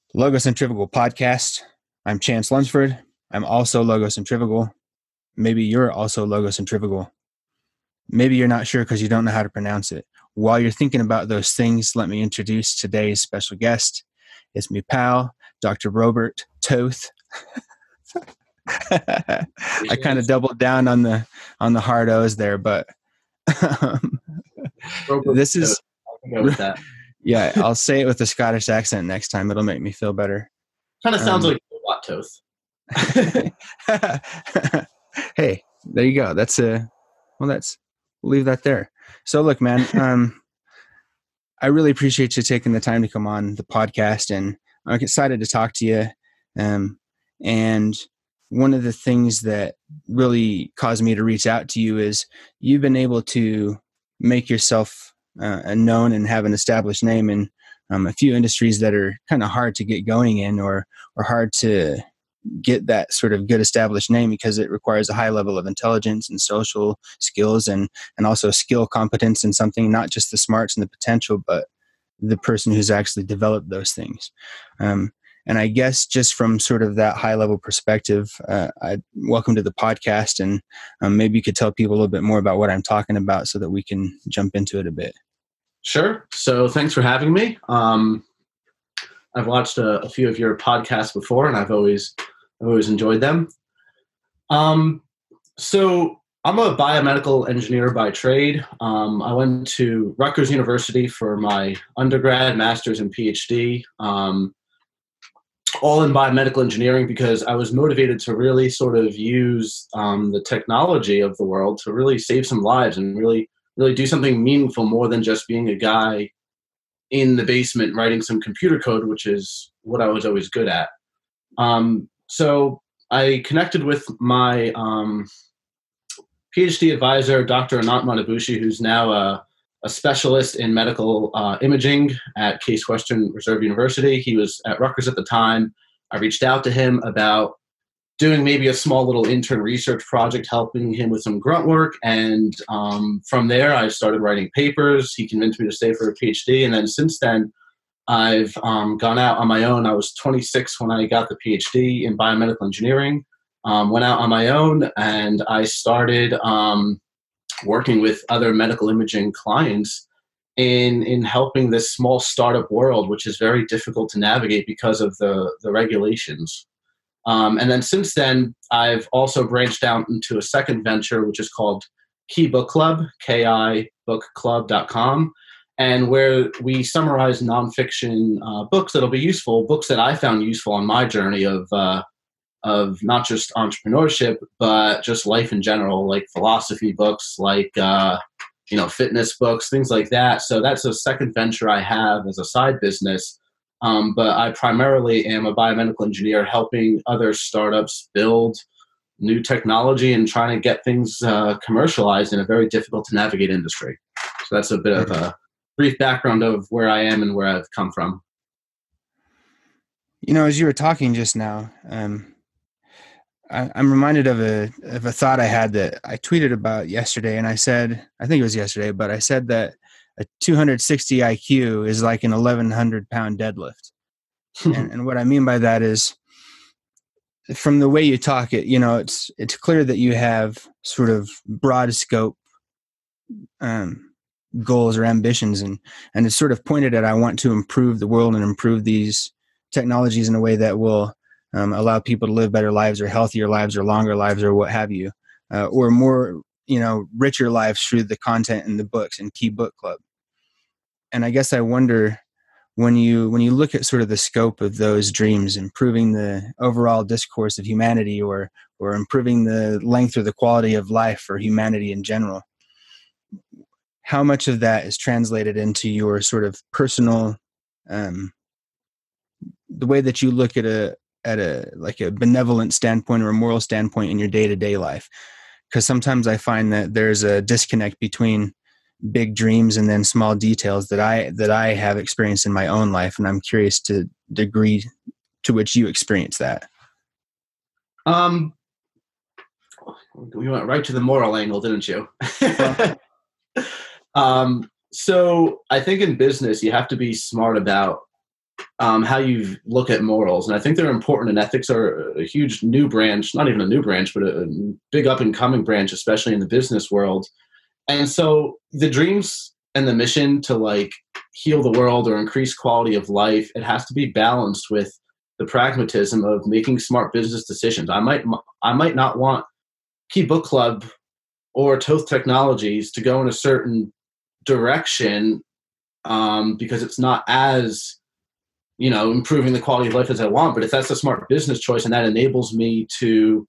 Logocentrifugal podcast. I'm Chance Lunsford. I'm also logocentrifugal. Maybe you're also logocentrifugal. Maybe you're not sure because you don't know how to pronounce it. While you're thinking about those things, let me introduce today's special guest. It's me pal, Dr. Robert Toth. I kind of doubled down on the hard O's there, but this is go with that. Yeah, I'll say it with a Scottish accent next time. It'll make me feel better. Kind of sounds like Robot Toth. Hey, there you go. We'll leave that there. So look, man, I really appreciate you taking the time to come on the podcast, and I'm excited to talk to you. And one of the things that really caused me to reach out to you is you've been able to make yourself known and have an established name in a few industries that are kind of hard to get going in, or hard to get that sort of good established name, because it requires a high level of intelligence and social skills and also skill competence in something, not just the smarts and the potential, but the person who's actually developed those things. And I guess just from sort of that high level perspective, I welcome to the podcast, and maybe you could tell people a little bit more about what I'm talking about so that we can jump into it a bit. Sure. So thanks for having me. I've watched a few of your podcasts before, and I've always enjoyed them. So I'm a biomedical engineer by trade. I went to Rutgers University for my undergrad, master's, and PhD, all in biomedical engineering, because I was motivated to really sort of use the technology of the world to really save some lives and really do something meaningful, more than just being a guy in the basement writing some computer code, which is what I was always good at. So I connected with my PhD advisor, Dr. Anant Manabushi, who's now a specialist in medical imaging at Case Western Reserve University. He was at Rutgers at the time. I reached out to him about doing maybe a small little intern research project, helping him with some grunt work. And from there, I started writing papers. He convinced me to stay for a PhD. And then since then, I've gone out on my own. I was 26 when I got the PhD in biomedical engineering. Went out on my own, and I started working with other medical imaging clients in helping this small startup world, which is very difficult to navigate because of the regulations. And then since then, I've also branched out into a second venture, which is called Key Book Club, kibookclub.com, and where we summarize nonfiction books that'll be useful, books that I found useful on my journey of not just entrepreneurship, but just life in general, like philosophy books, like fitness books, things like that. So that's a second venture I have as a side business. But I primarily am a biomedical engineer helping other startups build new technology and trying to get things commercialized in a very difficult to navigate industry. So that's a bit of a brief background of where I am and where I've come from. As you were talking just now, I'm reminded of a thought I had that I tweeted about yesterday, and I think it was yesterday, but I said that a 260 IQ is like an 1,100 pound deadlift. and what I mean by that is, from the way you talk it, it's clear that you have sort of broad scope goals or ambitions, and it's sort of pointed at, I want to improve the world and improve these technologies in a way that will allow people to live better lives, or healthier lives, or longer lives, or what have you, or more, richer lives through the content in the books and Key Book Club. And I guess I wonder, when you look at sort of the scope of those dreams, improving the overall discourse of humanity, or improving the length or the quality of life for humanity in general, how much of that is translated into your sort of personal, the way that you look at a benevolent standpoint or a moral standpoint in your day-to-day life? Because sometimes I find that there's a disconnect between big dreams and then small details that I have experienced in my own life, and I'm curious to the degree to which you experience that. We went right to the moral angle, didn't you? So I think in business, you have to be smart about how you look at morals. And I think they're important, and ethics are a huge new branch, not even a new branch, but a big up and coming branch, especially in the business world. And so the dreams and the mission to like heal the world or increase quality of life, it has to be balanced with the pragmatism of making smart business decisions. I might not want Key Book Club or Toth Technologies to go in a certain direction because it's not as, improving the quality of life as I want. But if that's a smart business choice and that enables me to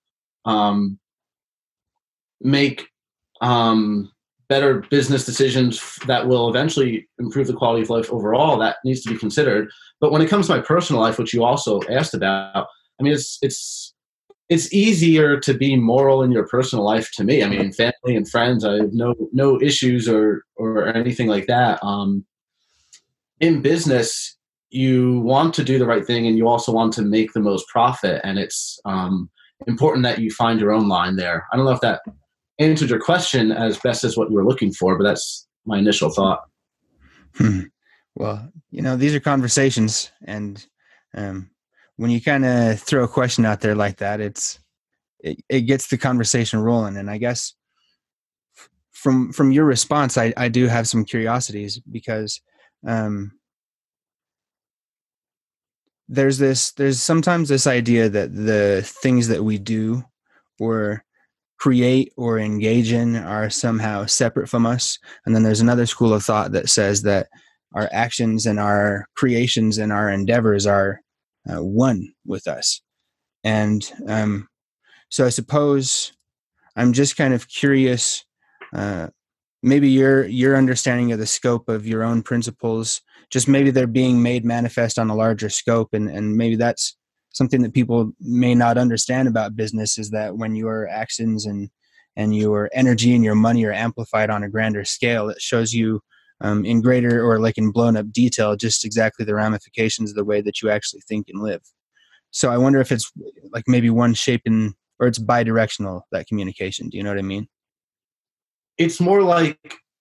make better business decisions that will eventually improve the quality of life overall, that needs to be considered. But when it comes to my personal life, which you also asked about, I mean, it's easier to be moral in your personal life to me. I mean, family and friends, I have no issues or anything like that. In business, you want to do the right thing and you also want to make the most profit. And it's important that you find your own line there. I don't know if that answered your question as best as what you were looking for, but that's my initial thought. Well, these are conversations, and when you kind of throw a question out there like that, it gets the conversation rolling. And I guess from your response, I do have some curiosities, because there's sometimes this idea that the things that we do or create or engage in are somehow separate from us. And then there's another school of thought that says that our actions and our creations and our endeavors are one with us. And so I suppose I'm just kind of curious, maybe your understanding of the scope of your own principles, just maybe they're being made manifest on a larger scope. And maybe that's something that people may not understand about business, is that when your actions and your energy and your money are amplified on a grander scale, it shows you in greater, or like in blown up detail, just exactly the ramifications of the way that you actually think and live. So I wonder if it's like maybe one shape or it's bidirectional, that communication. Do you know what I mean? It's more like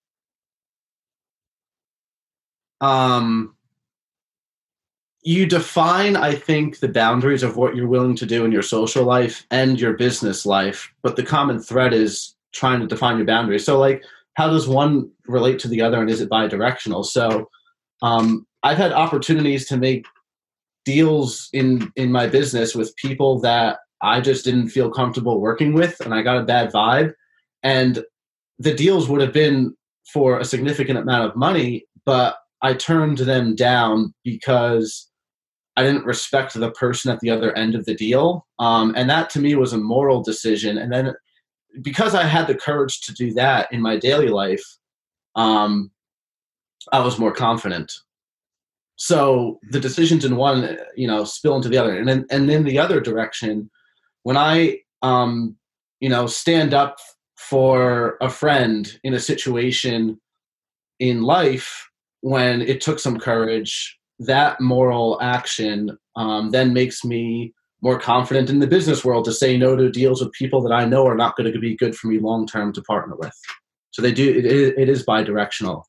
you define, I think, the boundaries of what you're willing to do in your social life and your business life, but the common thread is trying to define your boundaries. So like, how does one relate to the other, and is it bidirectional? So I've had opportunities to make deals in my business with people that I just didn't feel comfortable working with, and I got a bad vibe. And the deals would have been for a significant amount of money, but I turned them down because I didn't respect the person at the other end of the deal. And that to me was a moral decision. And then because I had the courage to do that in my daily life, I was more confident. So the decisions in one, spill into the other. And then the other direction, when I, stand up for a friend in a situation in life when it took some courage, that moral action then makes me more confident in the business world to say no to deals with people that I know are not going to be good for me long term to partner with. So it is bidirectional.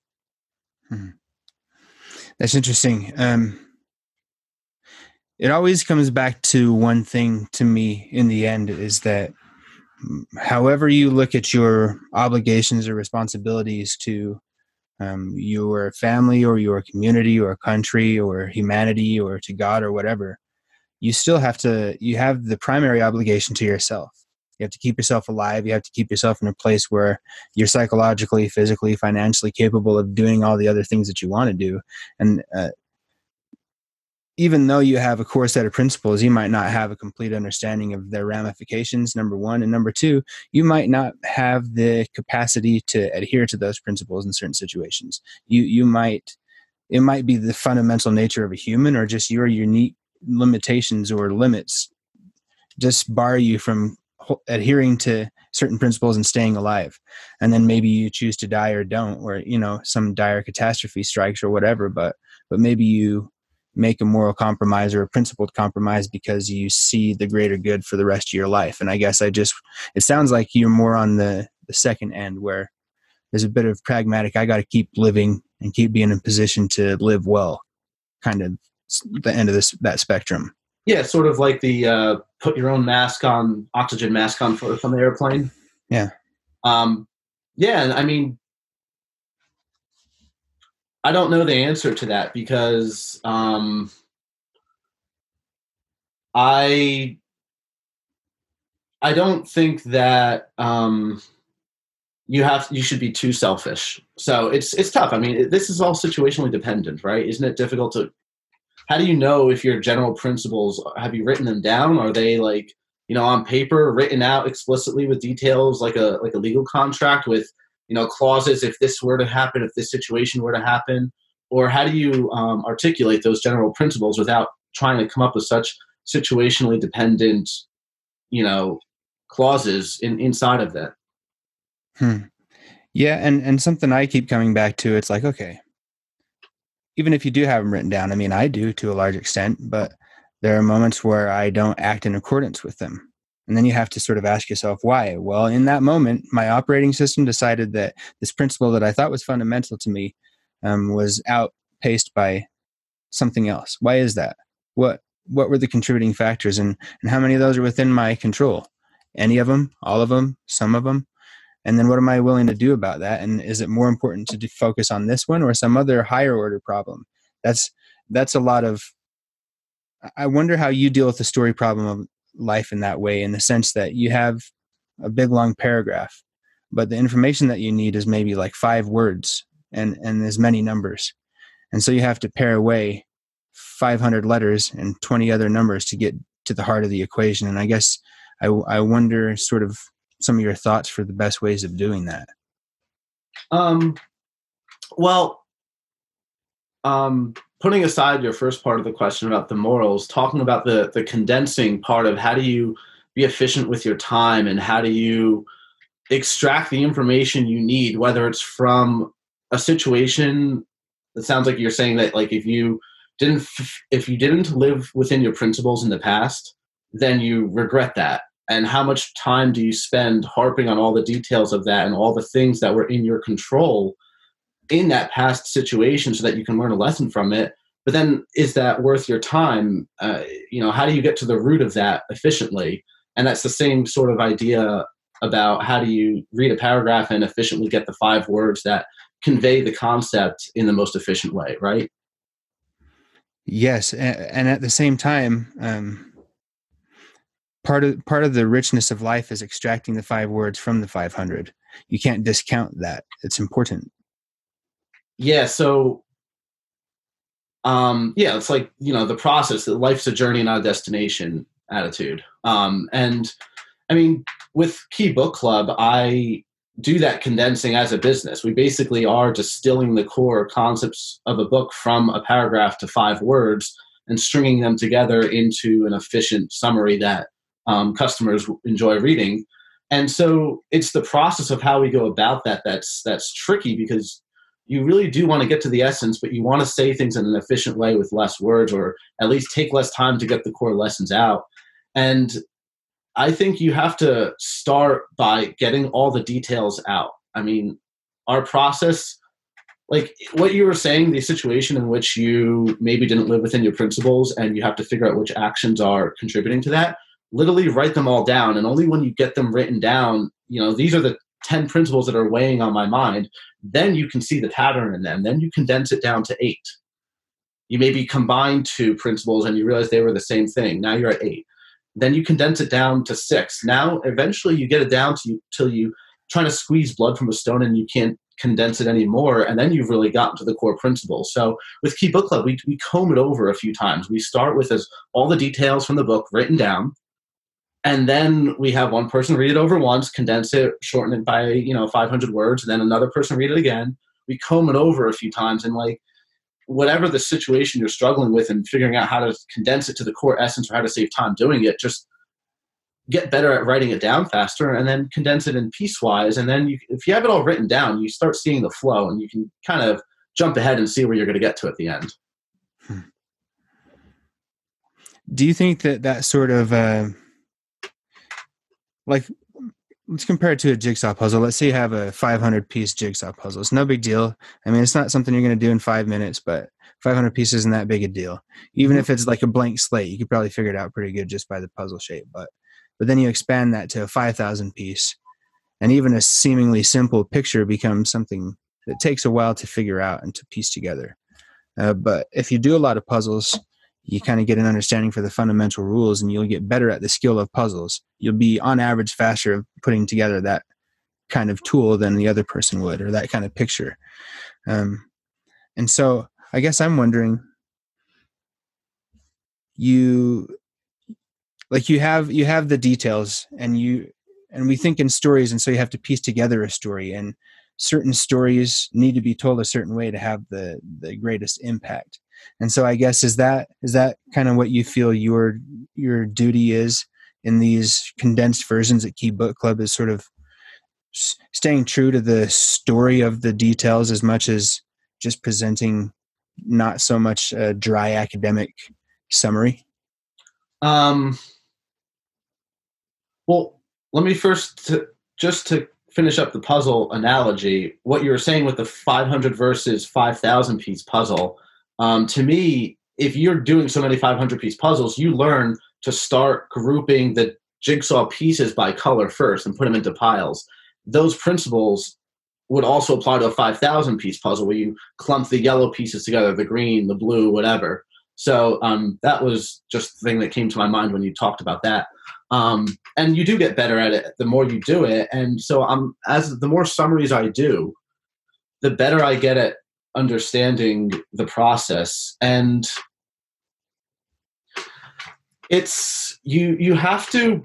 That's interesting. It always comes back to one thing to me in the end, is that however you look at your obligations or responsibilities to your family or your community or country or humanity or to God or whatever, you have the primary obligation to yourself. You have to keep yourself alive. You have to keep yourself in a place where you're psychologically, physically, financially capable of doing all the other things that you want to do. And even though you have a core set of principles, you might not have a complete understanding of their ramifications, number one. And number two, you might not have the capacity to adhere to those principles in certain situations. It might be the fundamental nature of a human, or just your unique limitations or limits just bar you from adhering to certain principles and staying alive. And then maybe you choose to die or don't, or, some dire catastrophe strikes or whatever, but maybe you make a moral compromise or a principled compromise because you see the greater good for the rest of your life. And I guess it sounds like you're more on the second end, where there's a bit of pragmatic, I got to keep living and keep being in a position to live well kind of the end of that spectrum. Yeah, sort of like the put your own oxygen mask on from the airplane. Yeah. Yeah, and I mean, I don't know the answer to that because I don't think that you should be too selfish. So it's tough. I mean, this is all situationally dependent, right? Isn't it difficult to? How do you know if your general principles, have you written them down? Are they like, on paper, written out explicitly with details, like a legal contract with, clauses if this were to happen, if this situation were to happen? Or how do you articulate those general principles without trying to come up with such situationally dependent, clauses inside of that? Yeah, and something I keep coming back to, it's like, okay, even if you do have them written down, I mean, I do to a large extent, but there are moments where I don't act in accordance with them. And then you have to sort of ask yourself, why? Well, in that moment, my operating system decided that this principle that I thought was fundamental to me was outpaced by something else. Why is that? What were the contributing factors, and how many of those are within my control? Any of them? All of them? Some of them? And then what am I willing to do about that? And is it more important to focus on this one or some other higher order problem? That's a lot of, I wonder how you deal with the story problem of life in that way, in the sense that you have a big long paragraph, but the information that you need is maybe like 5 words and as many numbers. And so you have to pare away 500 letters and 20 other numbers to get to the heart of the equation. And I guess I wonder sort of some of your thoughts for the best ways of doing that. Well, putting aside your first part of the question about the morals, talking about the condensing part of how do you be efficient with your time and how do you extract the information you need, whether it's from a situation. It sounds like you're saying that, like, if you didn't live within your principles in the past, then you regret that. And how much time do you spend harping on all the details of that and all the things that were in your control in that past situation so that you can learn a lesson from it? But then is that worth your time? How do you get to the root of that efficiently? And that's the same sort of idea about how do you read a paragraph and efficiently get the 5 words that convey the concept in the most efficient way, right? Yes. And at the same time, part of the richness of life is extracting the 5 words from the 500. You can't discount that. It's important. Yeah. So, it's like, the process that life's a journey, not a destination attitude. And I mean, with Key Book Club, I do that condensing as a business. We basically are distilling the core concepts of a book from a paragraph to 5 words and stringing them together into an efficient summary that customers enjoy reading. And so it's the process of how we go about that that's tricky, because you really do want to get to the essence, but you want to say things in an efficient way with less words, or at least take less time to get the core lessons out. And I think you have to start by getting all the details out. I mean, our process, like what you were saying, the situation in which you maybe didn't live within your principles and you have to figure out which actions are contributing to that, literally write them all down. And only when you get them written down, these are the 10 principles that are weighing on my mind, then you can see the pattern in them. Then you condense it down to 8. You maybe combine 2 principles and you realize they were the same thing. Now you're at 8. Then you condense it down to 6. Now, eventually you get it down to till you trying to squeeze blood from a stone and you can't condense it anymore. And then you've really gotten to the core principles. So with Key Book Club, we comb it over a few times. We start with all the details from the book written down. And then we have one person read it over once, condense it, shorten it by, 500 words. And then another person read it again. We comb it over a few times, and like, whatever the situation you're struggling with and figuring out how to condense it to the core essence or how to save time doing it, just get better at writing it down faster and then condense it in piecewise. And then if you have it all written down, you start seeing the flow and you can kind of jump ahead and see where you're going to get to at the end. Do you think that sort of like let's compare it to a jigsaw puzzle. Let's say you have a 500-piece jigsaw puzzle. It's no big deal. I mean, it's not something you're going to do in 5 minutes, but 500 pieces isn't that big a deal. Even if it's like a blank slate, you could probably figure it out pretty good just by the puzzle shape. But then you expand that to a 5,000 piece, and even a seemingly simple picture becomes something that takes a while to figure out and to piece together. But if you do a lot of puzzles, you kind of get an understanding for the fundamental rules, and you'll get better at the skill of puzzles. You'll be on average faster of putting together that kind of tool than the other person would, or that kind of picture. And so I guess I'm wondering, you have the details, and we think in stories, and so you have to piece together a story, and certain stories need to be told a certain way to have the greatest impact. And so I guess is that kind of what you feel your duty is in these condensed versions at Key Book Club, is sort of staying true to the story of the details as much as just presenting not so much a dry academic summary? Well, let me first, just to finish up the puzzle analogy, what you were saying with the 500 versus 5,000 piece puzzle, to me, if you're doing so many 500-piece puzzles, you learn to start grouping the jigsaw pieces by color first and put them into piles. Those principles would also apply to a 5,000-piece puzzle where you clump the yellow pieces together, the green, the blue, whatever. So that was just the thing that came to my mind when you talked about that. And you do get better at it the more you do it. And so the more summaries I do, the better I get at understanding the process. And it's you have to,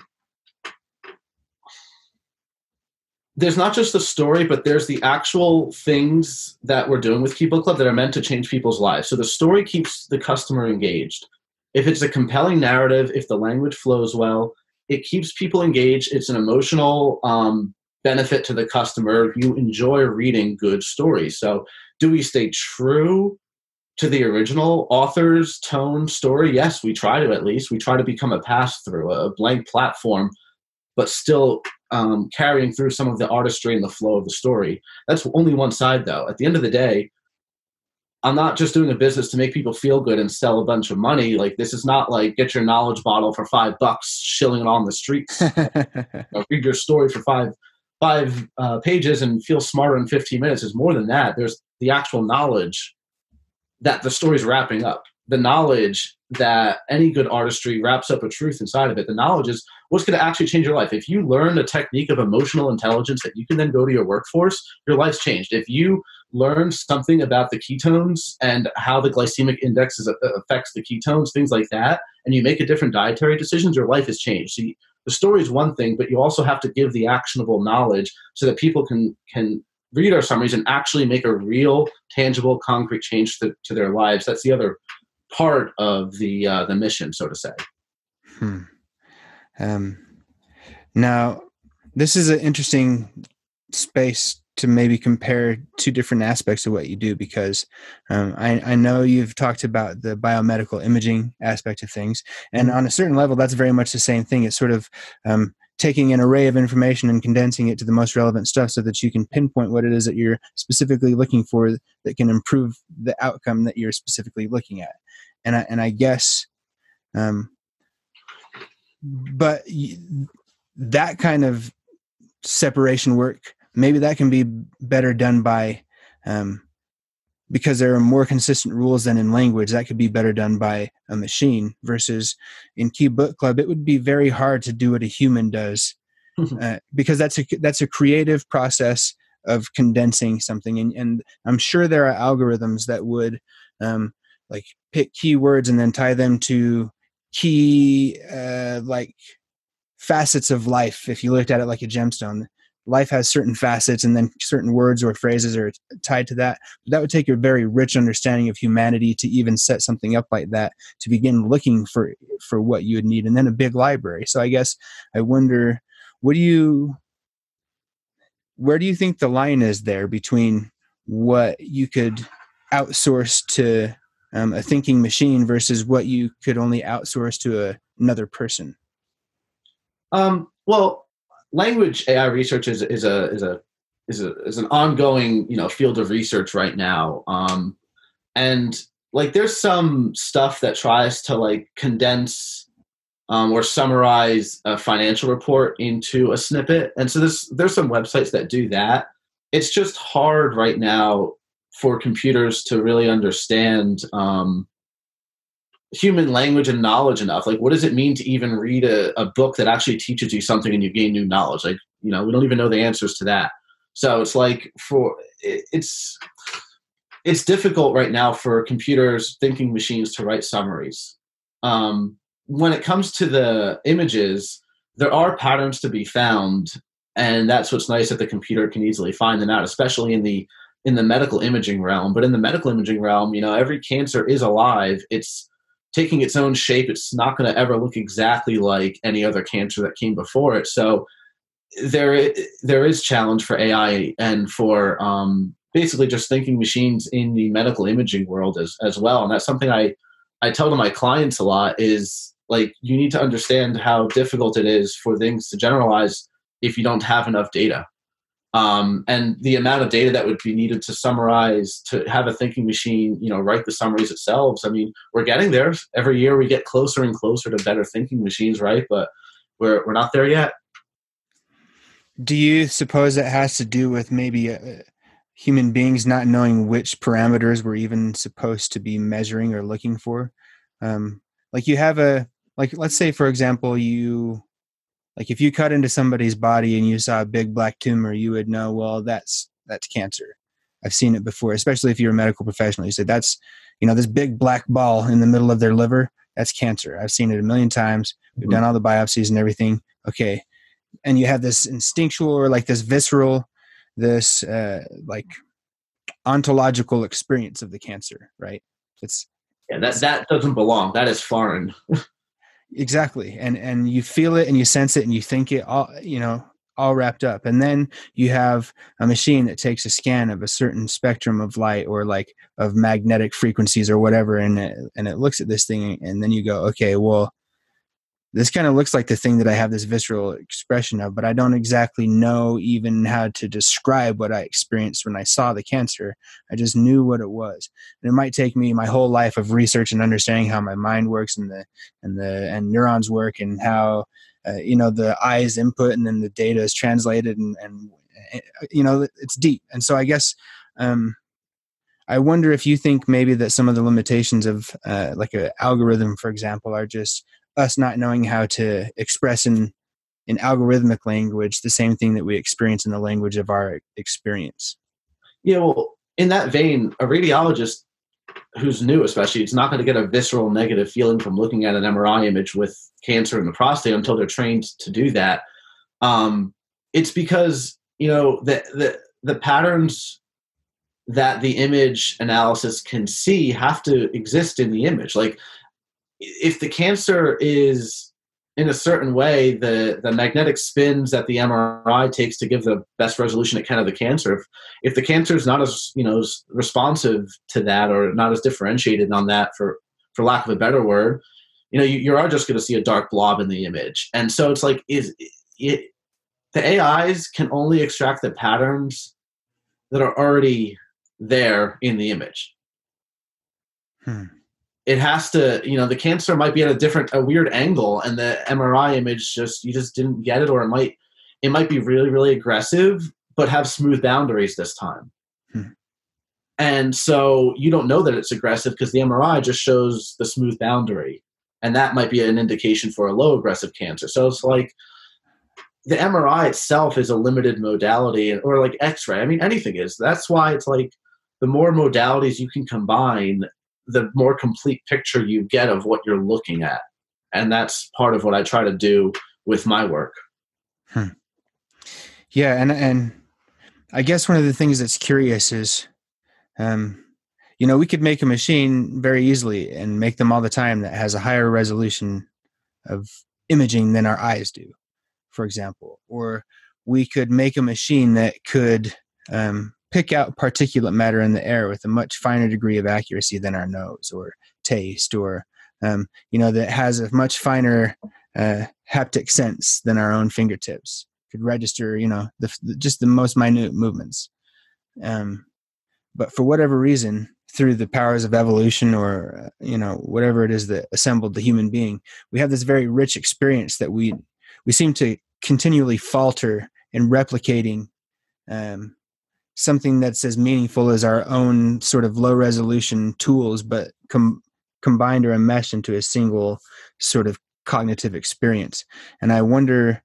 there's not just the story, but there's the actual things that we're doing with Key Book Club that are meant to change people's lives. So the story keeps the customer engaged. If it's a compelling narrative, if the language flows well, it keeps people engaged. It's an emotional benefit to the customer. You enjoy reading good stories. So do we stay true to the original author's tone story? Yes, we try to, at least. We try to become a pass-through, a blank platform, but still carrying through some of the artistry and the flow of the story. That's only one side, though. At the end of the day, I'm not just doing a business to make people feel good and sell a bunch of money. Like, this is not like get your knowledge bottle for $5, shilling it on the streets. Read your story for five pages and feel smarter in 15 minutes. Is more than that. There's the actual knowledge that the story's wrapping up. The knowledge that any good artistry wraps up a truth inside of it. The knowledge is what's going to actually change your life. If you learn a technique of emotional intelligence that you can then go to your workforce, your life's changed. If you learn something about the ketones and how the glycemic index affects the ketones, things like that, and you make a different dietary decisions, your life has changed. See, the story is one thing, but you also have to give the actionable knowledge so that people can read our summaries and actually make a real, tangible, concrete change to their lives. That's the other part of the mission, so to say. Now, this is an interesting space to maybe compare two different aspects of what you do, because I know you've talked about the biomedical imaging aspect of things, and on a certain level, that's very much the same thing. It's sort of taking an array of information and condensing it to the most relevant stuff so that you can pinpoint what it is that you're specifically looking for that can improve the outcome that you're specifically looking at. And I guess, but that kind of separation work, maybe that can be better done by, because there are more consistent rules than in language, that could be better done by a machine, versus in Key Book Club, it would be very hard to do what a human does, because that's a creative process of condensing something. And I'm sure there are algorithms that would like pick keywords and then tie them to key like facets of life. If you looked at it like a gemstone, life has certain facets, and then certain words or phrases are tied to that. But that would take a very rich understanding of humanity to even set something up like that, to begin looking for what you would need, and then a big library. So I guess I wonder, where do you think the line is there between what you could outsource to a thinking machine versus what you could only outsource to another person? Well, language AI research is an ongoing, field of research right now. And like, there's some stuff that tries to like condense or summarize a financial report into a snippet. And so there's some websites that do that. It's just hard right now for computers to really understand human language and knowledge enough. Like, what does it mean to even read a book that actually teaches you something and you gain new knowledge? Like, we don't even know the answers to that. So it's like it's difficult right now for computers, thinking machines, to write summaries. When it comes to the images, there are patterns to be found, and that's what's nice, that the computer can easily find them out, especially in the medical imaging realm. But in the medical imaging realm, every cancer is alive. It's taking its own shape. It's not going to ever look exactly like any other cancer that came before it. So there is challenge for AI and for basically just thinking machines in the medical imaging world as well. And that's something I tell to my clients a lot, is like, you need to understand how difficult it is for things to generalize if you don't have enough data. And the amount of data that would be needed to summarize, to have a thinking machine, write the summaries itself. I mean, we're getting there. Every year we get closer and closer to better thinking machines, right? But we're not there yet. Do you suppose that has to do with maybe human beings not knowing which parameters we're even supposed to be measuring or looking for? Like, you have let's say, for example, if you cut into somebody's body and you saw a big black tumor, you would know, well, that's cancer. I've seen it before, especially if you're a medical professional. You said, that's, this big black ball in the middle of their liver, that's cancer. I've seen it a million times. We've done all the biopsies and everything. Okay. And you have this instinctual, or like this visceral, this like ontological experience of the cancer, right? That doesn't belong. That is foreign. Exactly. And you feel it and you sense it and you think it all wrapped up. And then you have a machine that takes a scan of a certain spectrum of light, or like of magnetic frequencies or whatever. And it looks at this thing, and then you go, okay, well, this kind of looks like the thing that I have this visceral expression of, but I don't exactly know even how to describe what I experienced when I saw the cancer. I just knew what it was. And it might take me my whole life of research and understanding how my mind works and neurons work, and how the eye's input and then the data is translated, and it's deep. And so I guess I wonder if you think maybe that some of the limitations of like an algorithm, for example, are just us not knowing how to express in algorithmic language the same thing that we experience in the language of our experience. Yeah, well, in that vein, a radiologist who's new, especially, it's not going to get a visceral negative feeling from looking at an MRI image with cancer in the prostate until they're trained to do that. It's because the patterns that the image analysis can see have to exist in the image. Like, if the cancer is in a certain way, the magnetic spins that the MRI takes to give the best resolution it can of the cancer, if the cancer is not as responsive to that, or not as differentiated on that, for lack of a better word, you are just going to see a dark blob in the image. And so it's like, the AIs can only extract the patterns that are already there in the image. It has to, the cancer might be at a weird angle, and the MRI image you just didn't get it, or it might be really, really aggressive, but have smooth boundaries this time. And so you don't know that it's aggressive because the MRI just shows the smooth boundary, and that might be an indication for a low aggressive cancer. So it's like, the MRI itself is a limited modality, or like X-ray. I mean, anything is. That's why it's like, the more modalities you can combine, the more complete picture you get of what you're looking at. And that's part of what I try to do with my work. Yeah. And I guess one of the things that's curious is, we could make a machine very easily, and make them all the time, that has a higher resolution of imaging than our eyes do, for example. Or we could make a machine that could pick out particulate matter in the air with a much finer degree of accuracy than our nose or taste, or that has a much finer haptic sense than our own fingertips. could register, just the most minute movements. But for whatever reason, through the powers of evolution or, whatever it is that assembled the human being, we have this very rich experience that we seem to continually falter in replicating something that's as meaningful as our own sort of low resolution tools, but combined or enmeshed into a single sort of cognitive experience. And I wonder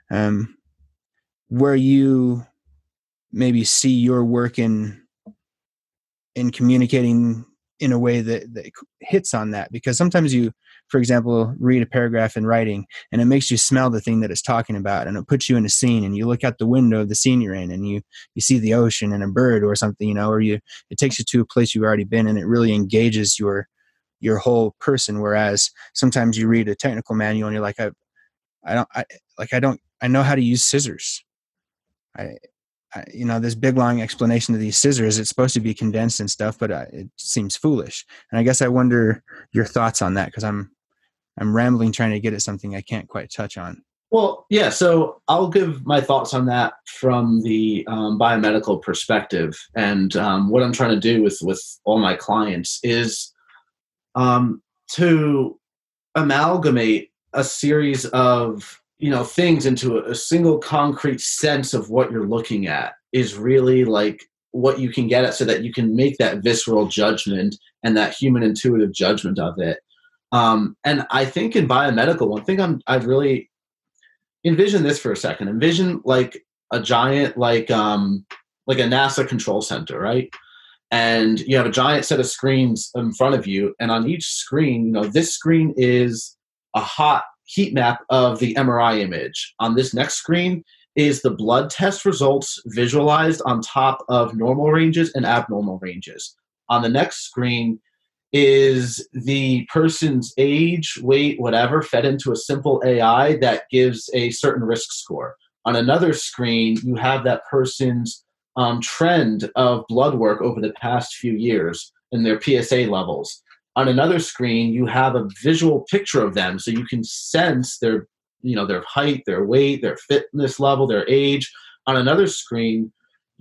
where you maybe see your work in communicating in a way that hits on that, because sometimes you, for example, read a paragraph in writing and it makes you smell the thing that it's talking about, and it puts you in a scene, and you look out the window of the scene you're in and you see the ocean and a bird or something, or it takes you to a place you've already been, and it really engages your whole person. Whereas sometimes you read a technical manual and you're like, I know how to use scissors. This big long explanation of these scissors, it's supposed to be condensed and stuff, but it seems foolish. And I guess I wonder your thoughts on that, because I'm rambling trying to get at something I can't quite touch on. Well, yeah, so I'll give my thoughts on that from the biomedical perspective. And what I'm trying to do with all my clients is to amalgamate a series of things into a single concrete sense of what you're looking at is really like what you can get at, so that you can make that visceral judgment and that human intuitive judgment of it. And I think in biomedical, one thing I've really envision this for a second. Envision like a giant, like a NASA control center, right? And you have a giant set of screens in front of you, and on each screen, this screen is a hot heat map of the MRI image. On this next screen is the blood test results visualized on top of normal ranges and abnormal ranges. On the next screen is the person's age, weight, whatever, fed into a simple AI that gives a certain risk score. On another screen, you have that person's trend of blood work over the past few years and their PSA levels. On another screen, you have a visual picture of them, so you can sense their height, their weight, their fitness level, their age. On another screen,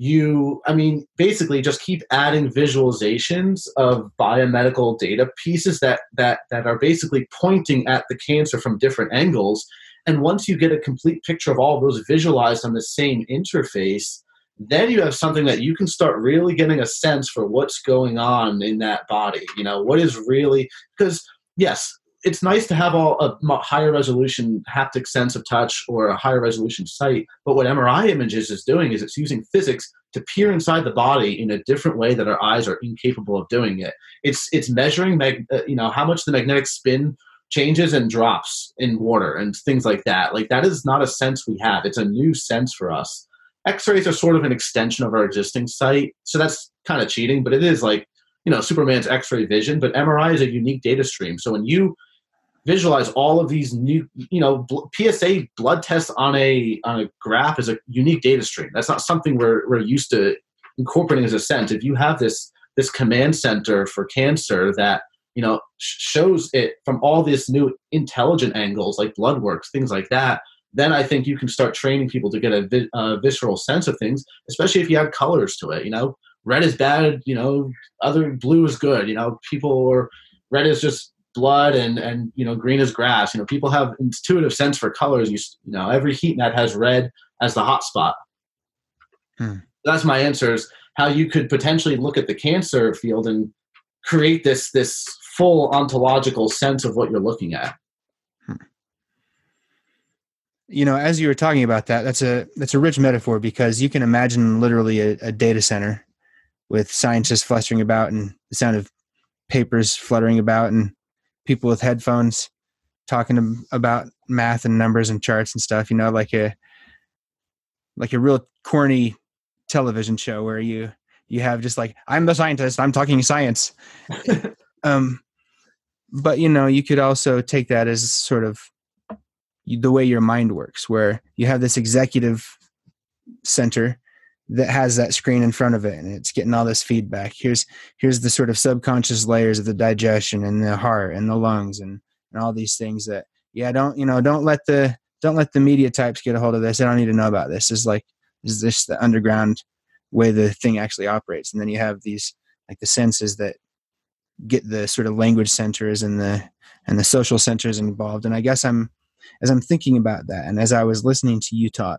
basically just keep adding visualizations of biomedical data pieces that are basically pointing at the cancer from different angles. And once you get a complete picture of all of those visualized on the same interface, then you have something that you can start really getting a sense for what's going on in that body. What is really, because yes, it's nice to have a higher resolution haptic sense of touch or a higher resolution sight. But what MRI images is doing is it's using physics to peer inside the body in a different way that our eyes are incapable of doing it. It's measuring, how much the magnetic spin changes and drops in water and things like that. Like, that is not a sense we have. It's a new sense for us. X-rays are sort of an extension of our existing sight. So that's kind of cheating, but it is like, Superman's X-ray vision. But MRI is a unique data stream. So when you visualize all of these new, PSA blood tests on a graph is a unique data stream. That's not something we're used to incorporating as a sense. If you have this command center for cancer that, shows it from all these new intelligent angles, like blood works, things like that, then I think you can start training people to get a visceral sense of things, especially if you add colors to it. Red is bad, other blue is good. Red is just blood and green is grass. People have intuitive sense for colors. Every heat map has red as the hot spot. That's my answer, is how you could potentially look at the cancer field and create this full ontological sense of what you're looking at. As you were talking about that, that's a rich metaphor, because you can imagine literally a data center with scientists flustering about and the sound of papers fluttering about and people with headphones talking about math and numbers and charts and stuff, like a real corny television show where you have just like, I'm the scientist, I'm talking science. But, you could also take that as sort of the way your mind works, where you have this executive center that has that screen in front of it, and it's getting all this feedback. Here's the sort of subconscious layers of the digestion and the heart and the lungs and all these things that, don't let the don't let the media types get a hold of this. I don't need to know about this. Is this the underground way the thing actually operates? And then you have these, like the senses that get the sort of language centers and the social centers involved. And I guess as I'm thinking about that, and as I was listening to you talk,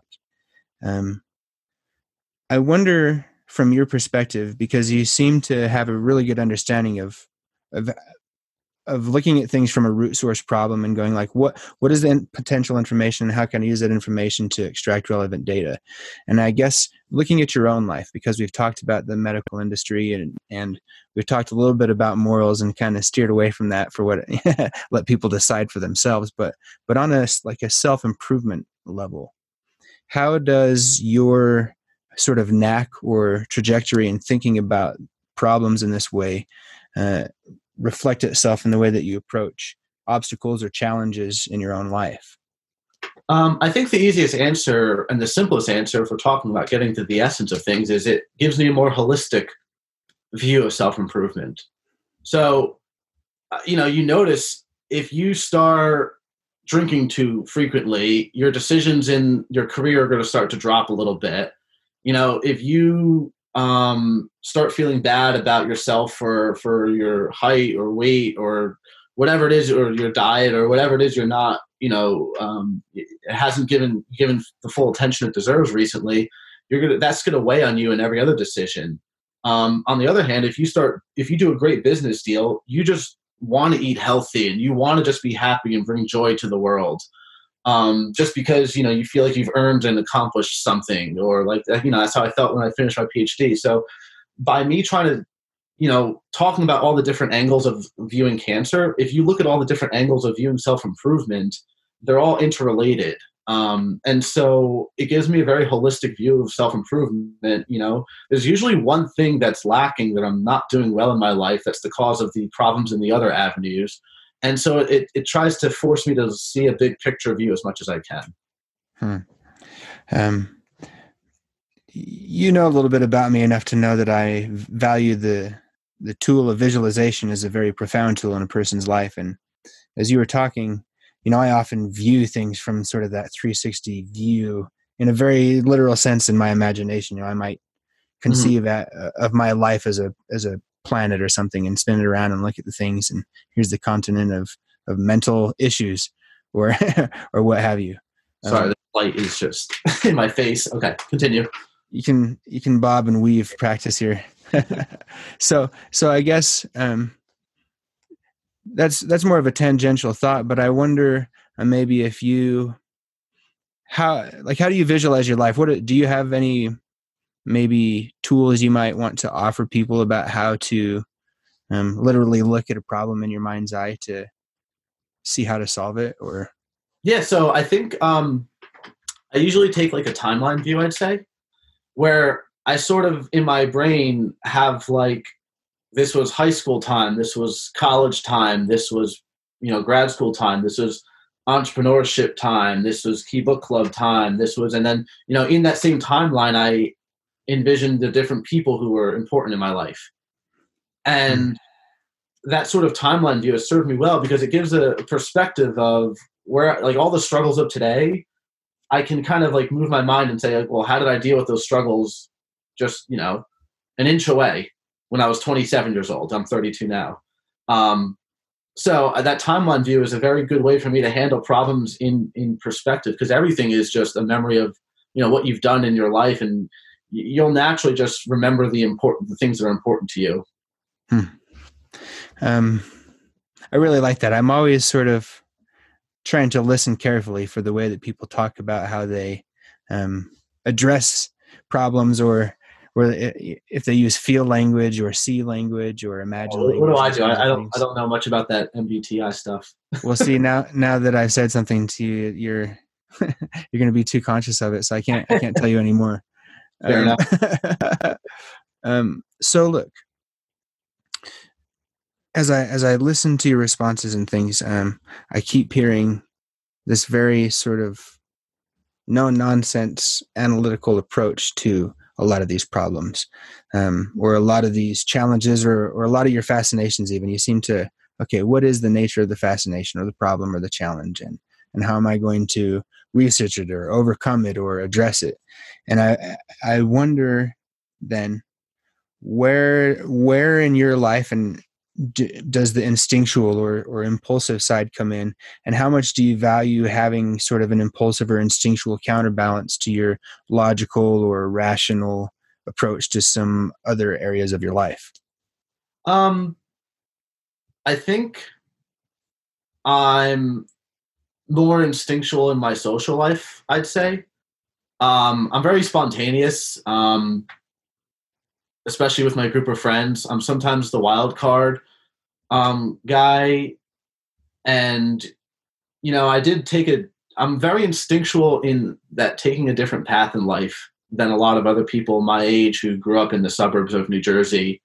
I wonder from your perspective, because you seem to have a really good understanding of looking at things from a root source problem and going like, what is the potential information and how can I use that information to extract relevant data? And I guess looking at your own life, because we've talked about the medical industry and we've talked a little bit about morals and kind of steered away from that for what let people decide for themselves. But on a self-improvement level, how does your sort of knack or trajectory in thinking about problems in this way reflect itself in the way that you approach obstacles or challenges in your own life? I think the easiest answer and the simplest answer for talking about getting to the essence of things is it gives me a more holistic view of self-improvement. So, you notice if you start drinking too frequently, your decisions in your career are going to start to drop a little bit. If you start feeling bad about yourself for your height or weight or whatever it is, or your diet or whatever it is, you're not, it hasn't given the full attention it deserves recently, that's going to weigh on you in every other decision. On the other hand, if you do a great business deal, you just want to eat healthy and you want to just be happy and bring joy to the world. Just because, you feel like you've earned and accomplished something, or like, that's how I felt when I finished my PhD. So by me trying to, talking about all the different angles of viewing cancer, if you look at all the different angles of viewing self-improvement, they're all interrelated. And so it gives me a very holistic view of self-improvement. There's usually one thing that's lacking that I'm not doing well in my life that's the cause of the problems in the other avenues. And so it tries to force me to see a big picture view as much as I can. You know a little bit about me enough to know that I value the tool of visualization as a very profound tool in a person's life. And as you were talking, I often view things from sort of that 360 view in a very literal sense in my imagination. I might conceive of my life as a planet or something and spin it around and look at the things, and here's the continent of mental issues or or what have you. Sorry, the light is just in my face. Okay, continue. You can bob and weave practice here. So I guess that's more of a tangential thought, but I wonder maybe if how do you visualize your life? Do you have any maybe tools you might want to offer people about how to literally look at a problem in your mind's eye to see how to solve it? Or yeah, so I think I usually take like a timeline view, I'd say, where I sort of in my brain have like, this was high school time, this was college time, this was grad school time, this was entrepreneurship time, this was key book club time, this was, and then in that same timeline I envisioned the different people who were important in my life. And that sort of timeline view has served me well because it gives a perspective of where, like, all the struggles of today, I can kind of like move my mind and say, like, well, how did I deal with those struggles just, an inch away when I was 27 years old? I'm 32 now. So that timeline view is a very good way for me to handle problems in perspective, because everything is just a memory of, what you've done in your life, and you'll naturally just remember the things that are important to you. I really like that. I'm always sort of trying to listen carefully for the way that people talk about how they address problems, or if they use feel language or see language or imagine language. What do I do? I don't know much about that MBTI stuff. Well, see, now that I've said something to you, you're going to be too conscious of it, so I can't tell you anymore. Fair enough. So look, as I listen to your responses and things, I keep hearing this very sort of no nonsense analytical approach to a lot of these problems, or a lot of these challenges, or a lot of your fascinations. Even you seem to, okay, what is the nature of the fascination or the problem or the challenge, and and how am I going to research it or overcome it or address it? And I wonder then, where in your life and does the instinctual or impulsive side come in, and how much do you value having sort of an impulsive or instinctual counterbalance to your logical or rational approach to some other areas of your life? I think I'm more instinctual in my social life, I'd say. I'm very spontaneous, especially with my group of friends. I'm sometimes the wild card guy. And, I'm very instinctual in that taking a different path in life than a lot of other people my age who grew up in the suburbs of New Jersey,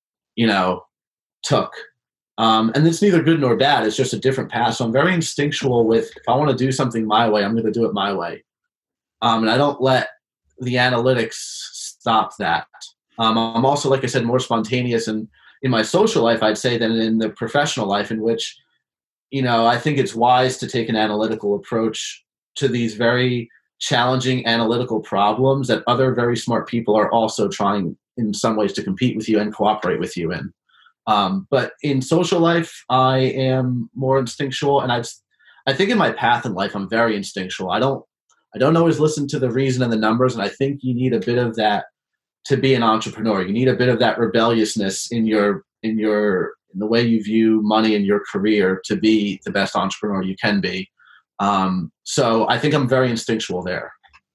took. And it's neither good nor bad. It's just a different path. So I'm very instinctual with, if I want to do something my way, I'm going to do it my way. And I don't let the analytics stop that. I'm also, like I said, more spontaneous in my social life, I'd say, than in the professional life, in which, I think it's wise to take an analytical approach to these very challenging analytical problems that other very smart people are also trying in some ways to compete with you and cooperate with you in. But in social life, I am more instinctual, and I think in my path in life, I'm very instinctual. I don't always listen to the reason and the numbers, and I think you need a bit of that to be an entrepreneur. You need a bit of that rebelliousness in the way you view money in your career to be the best entrepreneur you can be. So I think I'm very instinctual there.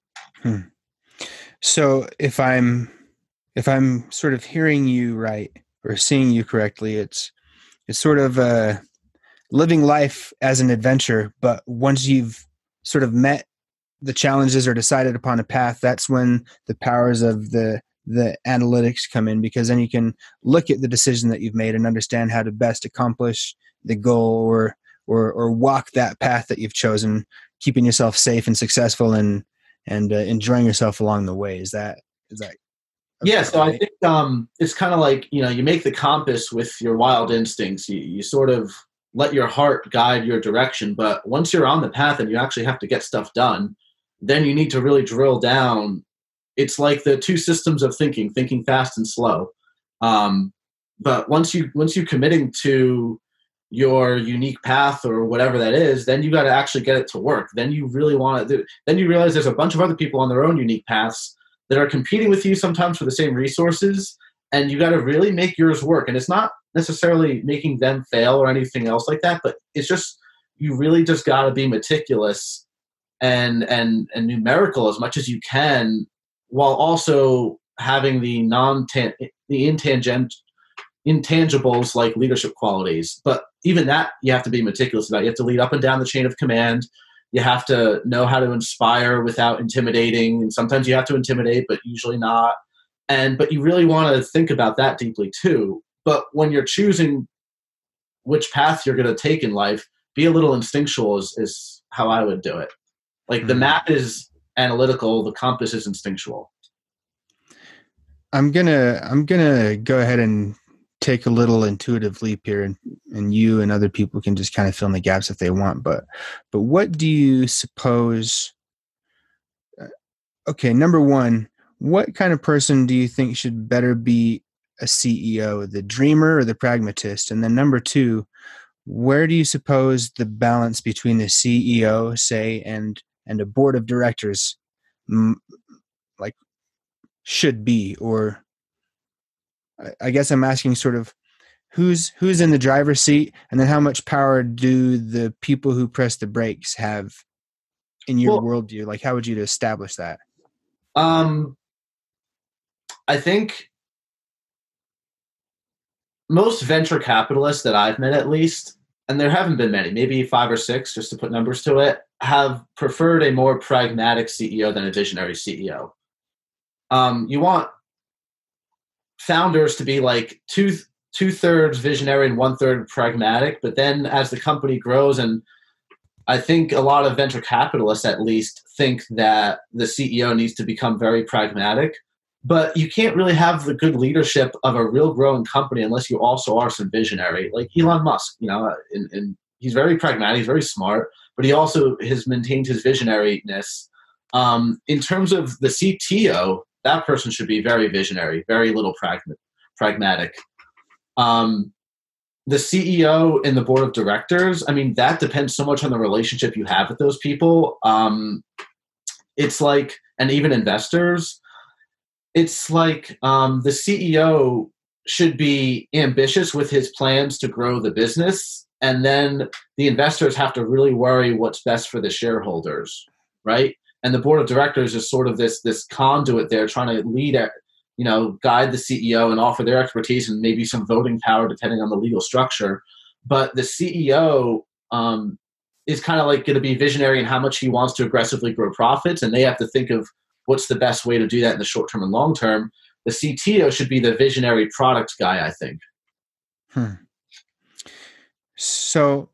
So if I'm sort of hearing you right or seeing you correctly, it's sort of living life as an adventure, but once you've sort of met the challenges or decided upon a path, that's when the powers of the analytics come in, because then you can look at the decision that you've made and understand how to best accomplish the goal or walk that path that you've chosen, keeping yourself safe and successful and enjoying yourself along the way. Is that yeah, so right? I think it's kind of like, you make the compass with your wild instincts. You sort of let your heart guide your direction. But once you're on the path and you actually have to get stuff done, then you need to really drill down. It's like the two systems of thinking fast and slow. But once you're committing to your unique path or whatever that is, then you got to actually get it to work. Then you really want to. Then you realize there's a bunch of other people on their own unique paths that are competing with you sometimes for the same resources, and you got to really make yours work. And it's not necessarily making them fail or anything else like that, but it's just, you really just got to be meticulous and numerical as much as you can, while also having the intangibles like leadership qualities. But even that you have to be meticulous about. You have to lead up and down the chain of command. You have to know how to inspire without intimidating. And sometimes you have to intimidate, but usually not. But you really want to think about that deeply too. But when you're choosing which path you're going to take in life, be a little instinctual is how I would do it. Like the map is analytical, the compass is instinctual. I'm gonna go ahead and take a little intuitive leap here, and you and other people can just kind of fill in the gaps if they want. But what do you suppose? Okay, number one, what kind of person do you think should better be a CEO, the dreamer or the pragmatist? And then number two, where do you suppose the balance between the CEO, say, and a board of directors like should be? Or I guess I'm asking sort of who's in the driver's seat, and then how much power do the people who press the brakes have in your worldview? Like, how would you establish that? I think most venture capitalists that I've met, at least, and there haven't been many, maybe 5 or 6, just to put numbers to it, have preferred a more pragmatic CEO than a visionary CEO. You want founders to be like two-thirds visionary and 1/3 pragmatic, but then as the company grows, and I think a lot of venture capitalists at least think that the CEO needs to become very pragmatic, but you can't really have the good leadership of a real growing company unless you also are some visionary, like Elon Musk, and he's very pragmatic, he's very smart, but he also has maintained his visionariness. In terms of the CTO, that person should be very visionary, very little pragmatic. The CEO and the board of directors, I mean, that depends so much on the relationship you have with those people. It's like, and even investors, it's like the CEO should be ambitious with his plans to grow the business, and then the investors have to really worry what's best for the shareholders, right? And the board of directors is sort of this conduit there, trying to lead, guide the CEO and offer their expertise and maybe some voting power depending on the legal structure. But the CEO is kind of like going to be visionary in how much he wants to aggressively grow profits, and they have to think of what's the best way to do that in the short term and long term. The CTO should be the visionary product guy, I think. So,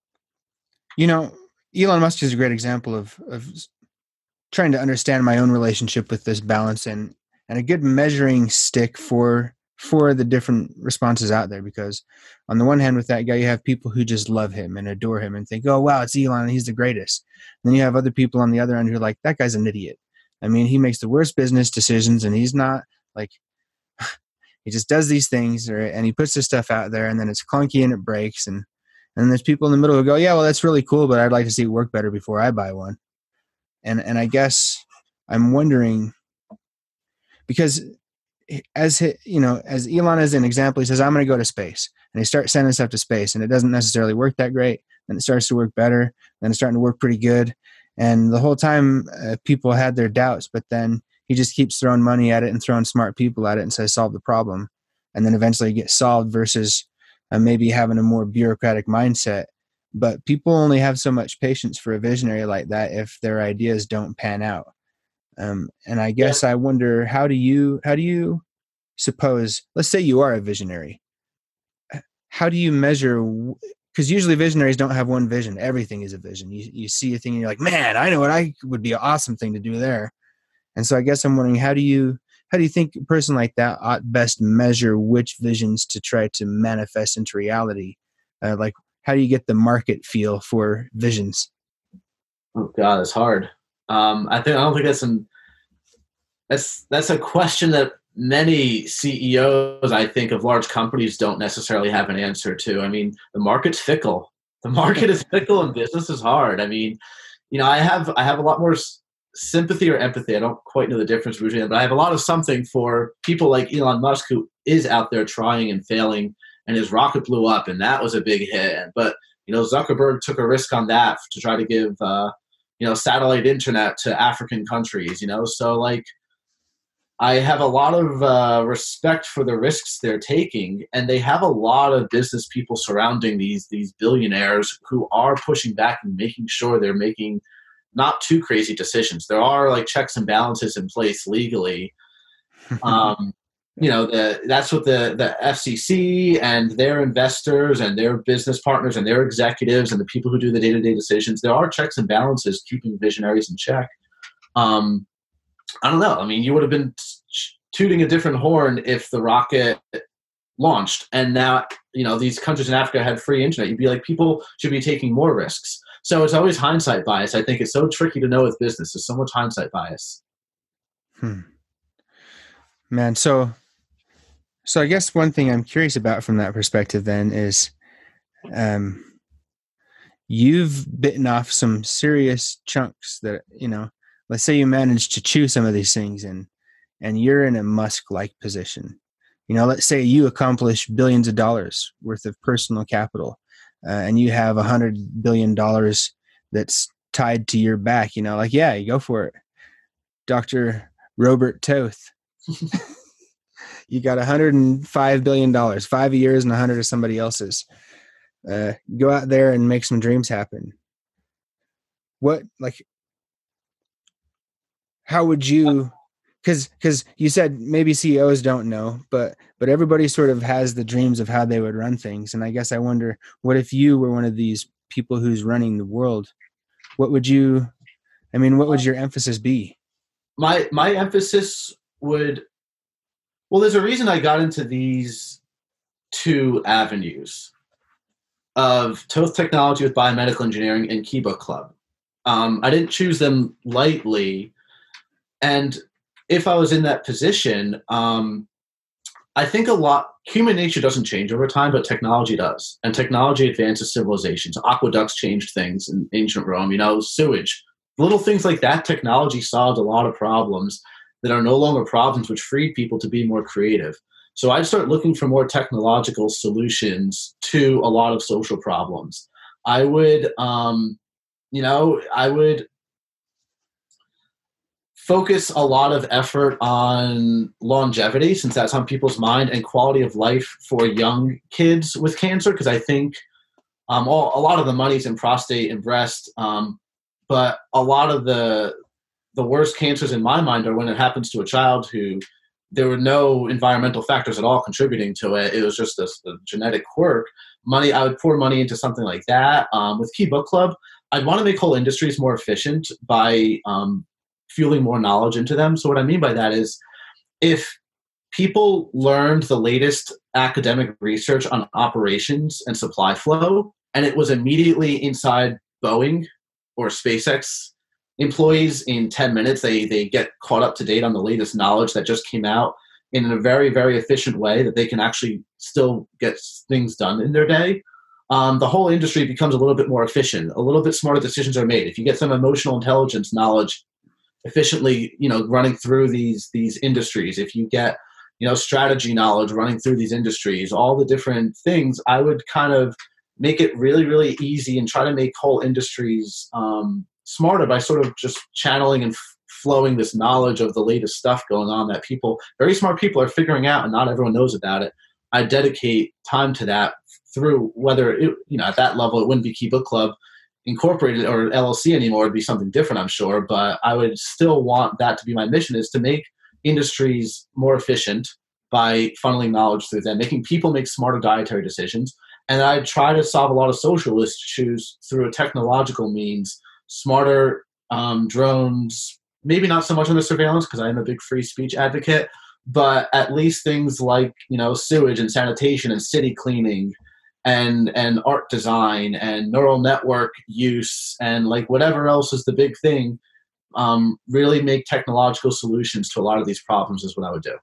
Elon Musk is a great example of trying to understand my own relationship with this balance and a good measuring stick for the different responses out there. Because on the one hand, with that guy, you have people who just love him and adore him and think, oh, wow, it's Elon, he's the greatest. And then you have other people on the other end who are like, that guy's an idiot. I mean, he makes the worst business decisions, and he's not like, he just does these things, and he puts this stuff out there, and then it's clunky and it breaks. And there's people in the middle who go, yeah, well, that's really cool, but I'd like to see it work better before I buy one. And I guess I'm wondering, because as Elon is an example, he says, I'm going to go to space, and he starts sending stuff to space, and it doesn't necessarily work that great. Then it starts to work better. Then it's starting to work pretty good. And the whole time people had their doubts, but then he just keeps throwing money at it and throwing smart people at it and says, solve the problem. And then eventually it gets solved versus maybe having a more bureaucratic mindset. But people only have so much patience for a visionary like that if their ideas don't pan out. And I guess I wonder, how do you suppose, let's say you are a visionary, how do you measure? Because usually visionaries don't have one vision. Everything is a vision. You see a thing and you're like, man, I know what would be an awesome thing to do there. And so I guess I'm wondering, how do you think a person like that ought best measure which visions to try to manifest into reality? Like, how do you get the market feel for visions? Oh God, it's hard. I don't think that's a question that many CEOs, I think, of large companies don't necessarily have an answer to. I mean, the market's fickle. The market is fickle, and business is hard. I mean, I have a lot more sympathy or empathy. I don't quite know the difference between them, but I have a lot of something for people like Elon Musk, who is out there trying and failing, and his rocket blew up, and that was a big hit. But Zuckerberg took a risk on that to try to give satellite internet to African countries. So like, I have a lot of respect for the risks they're taking, and they have a lot of business people surrounding these billionaires who are pushing back and making sure they're making not too crazy decisions. There are like checks and balances in place legally. That's what the FCC and their investors and their business partners and their executives and the people who do the day-to-day decisions, there are checks and balances keeping visionaries in check. I don't know. I mean, you would have been tooting a different horn if the rocket launched and now, these countries in Africa had free internet. You'd be like, people should be taking more risks. So it's always hindsight bias. I think it's so tricky to know with business. There's so much hindsight bias. Man, so I guess one thing I'm curious about from that perspective then is you've bitten off some serious chunks that, let's say you manage to chew some of these things and you're in a Musk-like position. Let's say you accomplish billions of dollars worth of personal capital and you have $100 billion that's tied to your back, you go for it. Dr. Robert Toth. You got $105 billion, 5 years and 100 of somebody else's. Go out there and make some dreams happen. How would you, because you said maybe CEOs don't know, but everybody sort of has the dreams of how they would run things. And I guess I wonder, what if you were one of these people who's running the world? What would your emphasis be? My emphasis would, well, there's a reason I got into these two avenues. of Toth Technology with Biomedical Engineering and Keybook Club. I didn't choose them lightly. And if I was in that position, I think human nature doesn't change over time, but technology does. And technology advances civilizations. Aqueducts changed things in ancient Rome, sewage. Little things like that, technology solved a lot of problems that are no longer problems, which freed people to be more creative. So I'd start looking for more technological solutions to a lot of social problems. I would, I would focus a lot of effort on longevity, since that's on people's mind, and quality of life for young kids with cancer, because I think a lot of the money's in prostate and breast, but a lot of the worst cancers in my mind are when it happens to a child who there were no environmental factors at all contributing to it. It was just a genetic quirk. I would pour money into something like that. With Key Book Club, I'd want to make whole industries more efficient by fueling more knowledge into them. So what I mean by that is, if people learned the latest academic research on operations and supply flow, and it was immediately inside Boeing or SpaceX employees in 10 minutes, they get caught up to date on the latest knowledge that just came out in a very, very efficient way that they can actually still get things done in their day. The whole industry becomes a little bit more efficient, a little bit smarter decisions are made. If you get some emotional intelligence knowledge efficiently, running through these industries, if you get, strategy knowledge running through these industries, all the different things, I would kind of make it really, really easy and try to make whole industries smarter by sort of just channeling and flowing this knowledge of the latest stuff going on that very smart people are figuring out, and not everyone knows about it. I dedicate time to that through whether at that level, it wouldn't be Key Book Club Incorporated or LLC anymore. It'd be something different, I'm sure, but I would still want that to be my mission, is to make industries more efficient by funneling knowledge through them, making people make smarter dietary decisions. And I try to solve a lot of social issues through a technological means, smarter drones, maybe not so much on the surveillance, because I am a big free speech advocate, but at least things like, sewage and sanitation and city cleaning and art design and neural network use and like whatever else is the big thing, really make technological solutions to a lot of these problems is what I would do.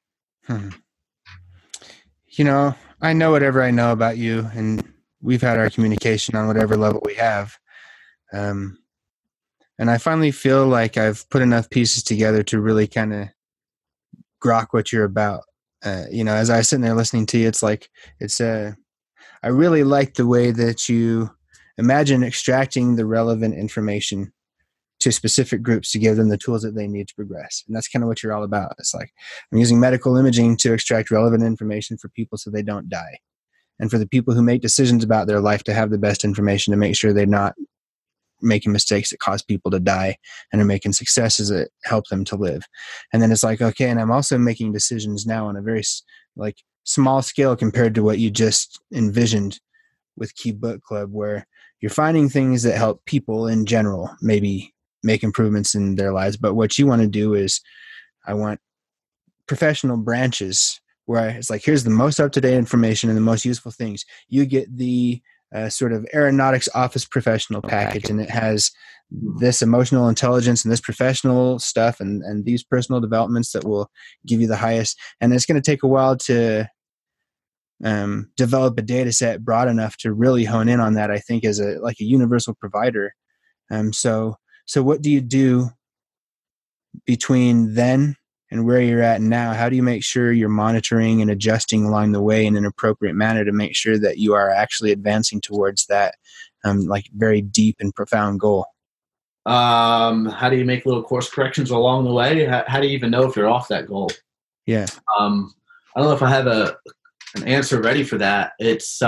I know whatever I know about you, and we've had our communication on whatever level we have. And I finally feel like I've put enough pieces together to really kind of grok what you're about. As I was sitting there listening to you, I really like the way that you imagine extracting the relevant information to specific groups to give them the tools that they need to progress. And that's kind of what you're all about. It's like, I'm using medical imaging to extract relevant information for people so they don't die. And for the people who make decisions about their life to have the best information to make sure they're not making mistakes that cause people to die and are making successes that help them to live. And then it's like, okay, and I'm also making decisions now on a very small scale compared to what you just envisioned with Key Book Club, where you're finding things that help people in general maybe make improvements in their lives. But what you want to do is, I want professional branches where it's like, here's the most up-to-date information and the most useful things. You get the sort of aeronautics office professional package, and it has this emotional intelligence and this professional stuff and these personal developments that will give you the highest. And it's going to take a while to develop a data set broad enough to really hone in on that, I think, as a universal provider. So what do you do between then and where you're at now? How do you make sure you're monitoring and adjusting along the way in an appropriate manner to make sure that you are actually advancing towards that very deep and profound goal? How do you make little course corrections along the way? How do you even know if you're off that goal? Yeah. I don't know if I have an answer ready for that. It's,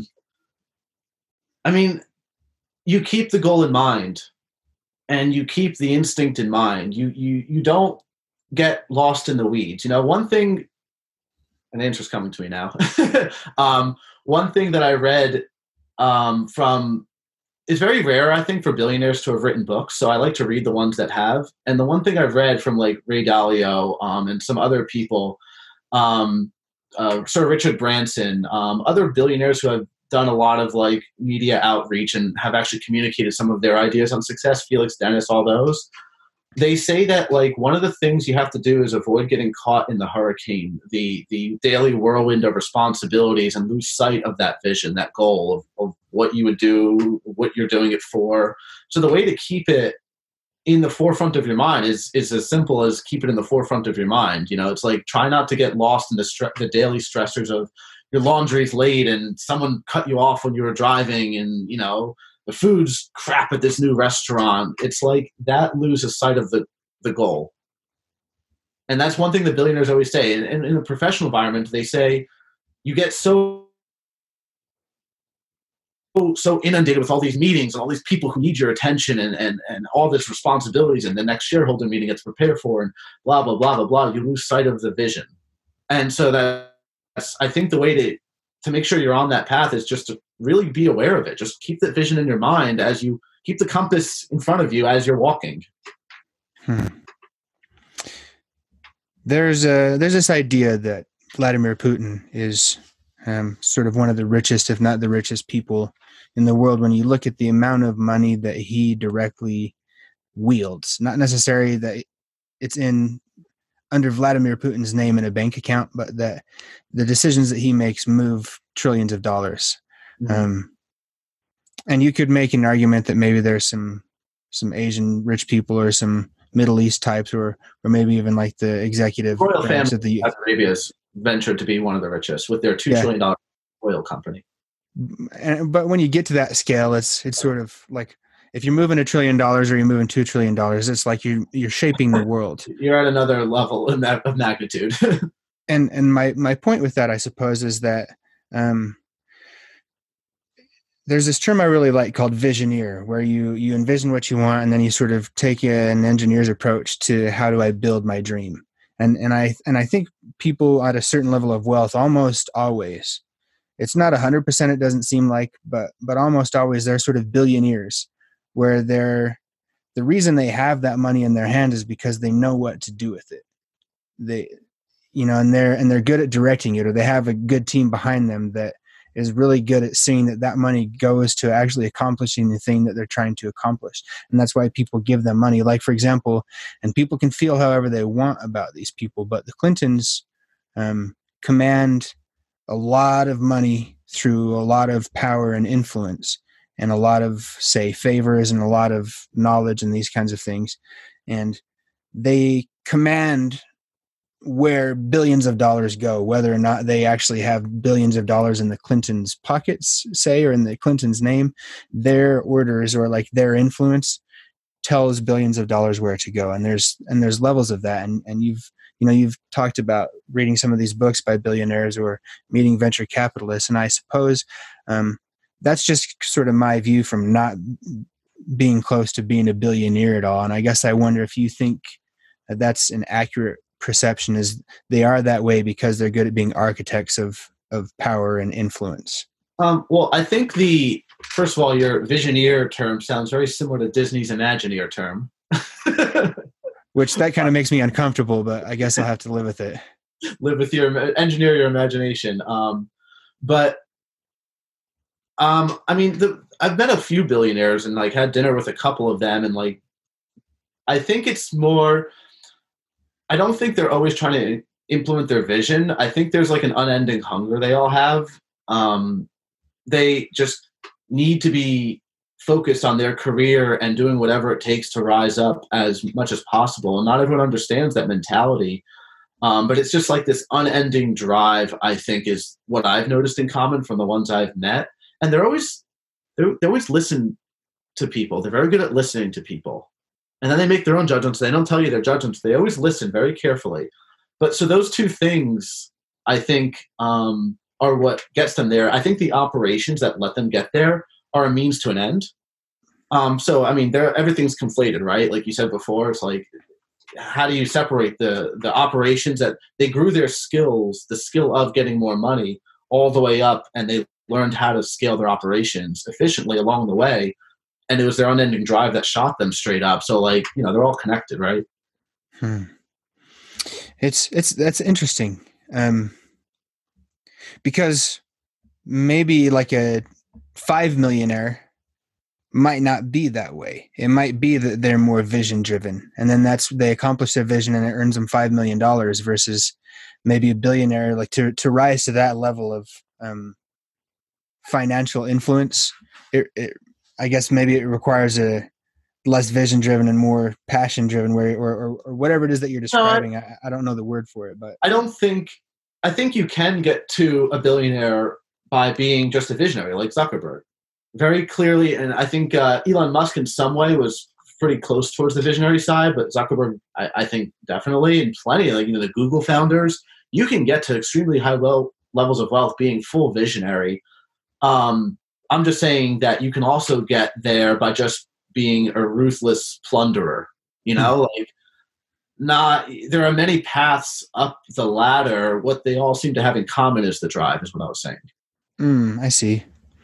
you keep the goal in mind and you keep the instinct in mind. You don't get lost in the weeds. One thing, an answer's coming to me now. One thing that I read from, it's very rare, I think, for billionaires to have written books. So I like to read the ones that have. And the one thing I've read from Ray Dalio and some other people, Sir Richard Branson, other billionaires who have done a lot of like media outreach and have actually communicated some of their ideas on success, Felix Dennis, all those. They say that like one of the things you have to do is avoid getting caught in the hurricane, the daily whirlwind of responsibilities, and lose sight of that vision, that goal of what you would do, what you're doing it for. So the way to keep it in the forefront of your mind is as simple as keep it in the forefront of your mind. You know, it's like try not to get lost in the daily stressors of your laundry's late and someone cut you off when you were driving, and you know the food's crap at this new restaurant. It's like that loses sight of the goal. And that's one thing that billionaires always say. And in a professional environment, they say you get so inundated with all these meetings and all these people who need your attention and all this responsibilities, and the next shareholder meeting gets prepared for and blah, blah, blah, blah, blah. You lose sight of the vision. And so that's, I think the way to make sure you're on that path is just to really be aware of it. Just keep that vision in your mind as you keep the compass in front of you as you're walking. There's this idea that Vladimir Putin is sort of one of the richest, if not the richest people in the world when you look at the amount of money that he directly wields. Not necessarily that it's under Vladimir Putin's name in a bank account, but that the decisions that he makes move trillions of dollars. Mm-hmm. And you could make an argument that maybe there's some Asian rich people or some Middle East types, or maybe even like the executive royal family of the Saudi Arabia's ventured to be one of the richest with their $2 trillion oil company. But when you get to that scale, it's sort of like if you're moving $1 trillion or you're moving $2 trillion, it's like you're shaping the world. You're at another level of magnitude. And my point with that, I suppose, is that there's this term I really like called visioneer, where you envision what you want and then you sort of take an engineer's approach to how do I build my dream. And I think people at a certain level of wealth almost always, it's not 100%, it doesn't seem like, but almost always they're sort of billionaires, where the reason they have that money in their hand is because they know what to do with it. And they're good at directing it, or they have a good team behind them that is really good at seeing that money goes to actually accomplishing the thing that they're trying to accomplish. And that's why people give them money. Like, for example, and people can feel however they want about these people, but the Clintons command a lot of money through a lot of power and influence and a lot of, say, favors and a lot of knowledge and these kinds of things. And they command where billions of dollars go, whether or not they actually have billions of dollars in the Clintons' pockets, say, or in the Clintons' name. Their orders or like their influence tells billions of dollars where to go. And there's levels of that. And you've talked about reading some of these books by billionaires or meeting venture capitalists. And I suppose that's just sort of my view from not being close to being a billionaire at all. And I guess I wonder if you think that's an accurate perception, is they are that way because they're good at being architects of power and influence. Well, I think first of all, your visioneer term sounds very similar to Disney's Imagineer term. Which that kind of makes me uncomfortable, but I guess I'll have to live with it. Engineer your imagination. I mean, I've met a few billionaires and like had dinner with a couple of them, and like, I think it's more, I don't think they're always trying to implement their vision. I think there's like an unending hunger they all have. They just need to be focused on their career and doing whatever it takes to rise up as much as possible. And not everyone understands that mentality. But it's just like this unending drive, I think, is what I've noticed in common from the ones I've met. And they always listen to people. They're very good at listening to people. And then they make their own judgments. They don't tell you their judgments. They always listen very carefully. But so those two things, I think, are what gets them there. I think the operations that let them get there are a means to an end. So, I mean, everything's conflated, right? Like you said before, it's like, how do you separate the operations that they grew their skills, the skill of getting more money all the way up, and they learned how to scale their operations efficiently along the way. And it was their unending drive that shot them straight up. So like, they're all connected, right? That's interesting. Because maybe like a 5 millionaire might not be that way. It might be that they're more vision driven, and then they accomplish their vision and it earns them $5 million versus maybe a billionaire. Like to rise to that level of financial influence, I guess maybe it requires a less vision driven and more passion driven, or whatever it is that you're describing. No, I don't know the word for it, but I think you can get to a billionaire by being just a visionary, like Zuckerberg, very clearly. And I think Elon Musk in some way was pretty close towards the visionary side, but Zuckerberg, I think definitely, and plenty, like, the Google founders, you can get to extremely high levels of wealth being full visionary. I'm just saying that you can also get there by just being a ruthless plunderer, there are many paths up the ladder. What they all seem to have in common is the drive, is what I was saying. I see.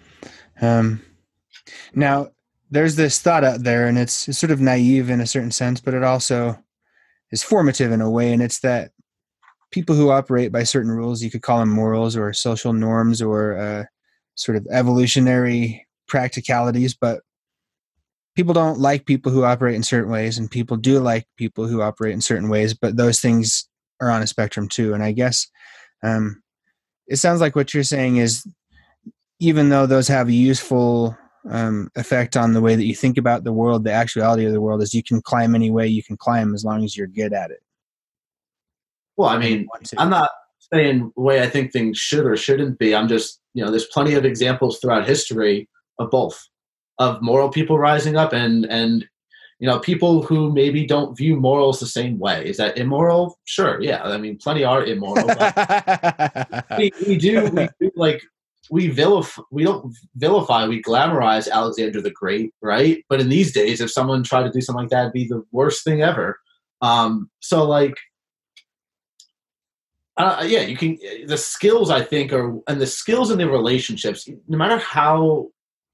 Now there's this thought out there, and it's sort of naive in a certain sense, but it also is formative in a way. And it's that people who operate by certain rules, you could call them morals or social norms or sort of evolutionary practicalities, but people don't like people who operate in certain ways, and people do like people who operate in certain ways, but those things are on a spectrum too. And I guess it sounds like what you're saying is, even though those have a useful effect on the way that you think about the world, the actuality of the world is you can climb any way you can climb as long as you're good at it. Well, I mean, I'm not saying the way I think things should or shouldn't be. I'm just, there's plenty of examples throughout history of both, of moral people rising up and people who maybe don't view morals the same way. Is that immoral? Sure, yeah. I mean, plenty are immoral. But we don't vilify, we glamorize Alexander the Great, right? But in these days, if someone tried to do something like that, it'd be the worst thing ever. You can, the skills, I think, and the skills in the relationships, no matter how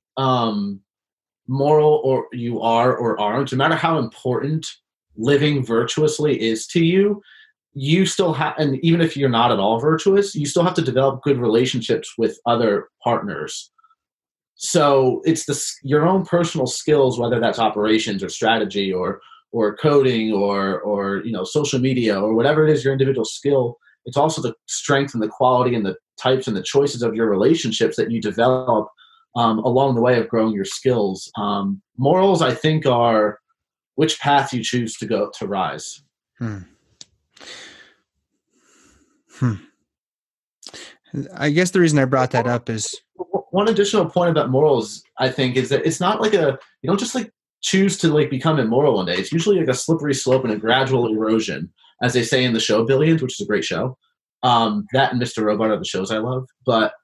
moral or you are or aren't, no matter how important living virtuously is to you, you still have, and even if you're not at all virtuous, you still have to develop good relationships with other partners. So it's your own personal skills, whether that's operations or strategy or coding or social media or whatever it is, your individual skill. It's also the strength and the quality and the types and the choices of your relationships that you develop along the way of growing your skills. Morals, I think, are which path you choose to go to rise. I guess the reason I brought that up is one additional point about morals, I think, is that it's not like you don't just choose to become immoral one day. It's usually like a slippery slope and a gradual erosion, as they say in the show Billions, which is a great show. That and Mr. Robot are the shows I love. But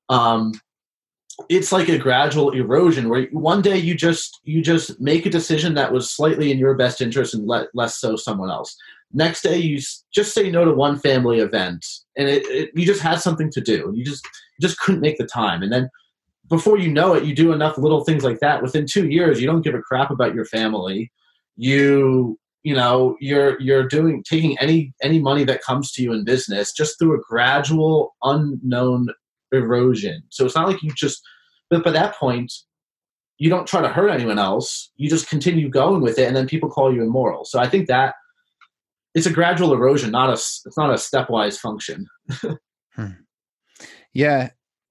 it's like a gradual erosion where one day you just make a decision that was slightly in your best interest and less so someone else. Next day you just say no to one family event, and you just had something to do, and you just couldn't make the time. And then before you know it, you do enough little things like that. Within 2 years, you don't give a crap about your family. You're taking any money that comes to you in business just through a gradual unknown erosion. So it's not like but by that point, you don't try to hurt anyone else. You just continue going with it, and then people call you immoral. So I think that it's a gradual erosion, it's not a stepwise function. Yeah.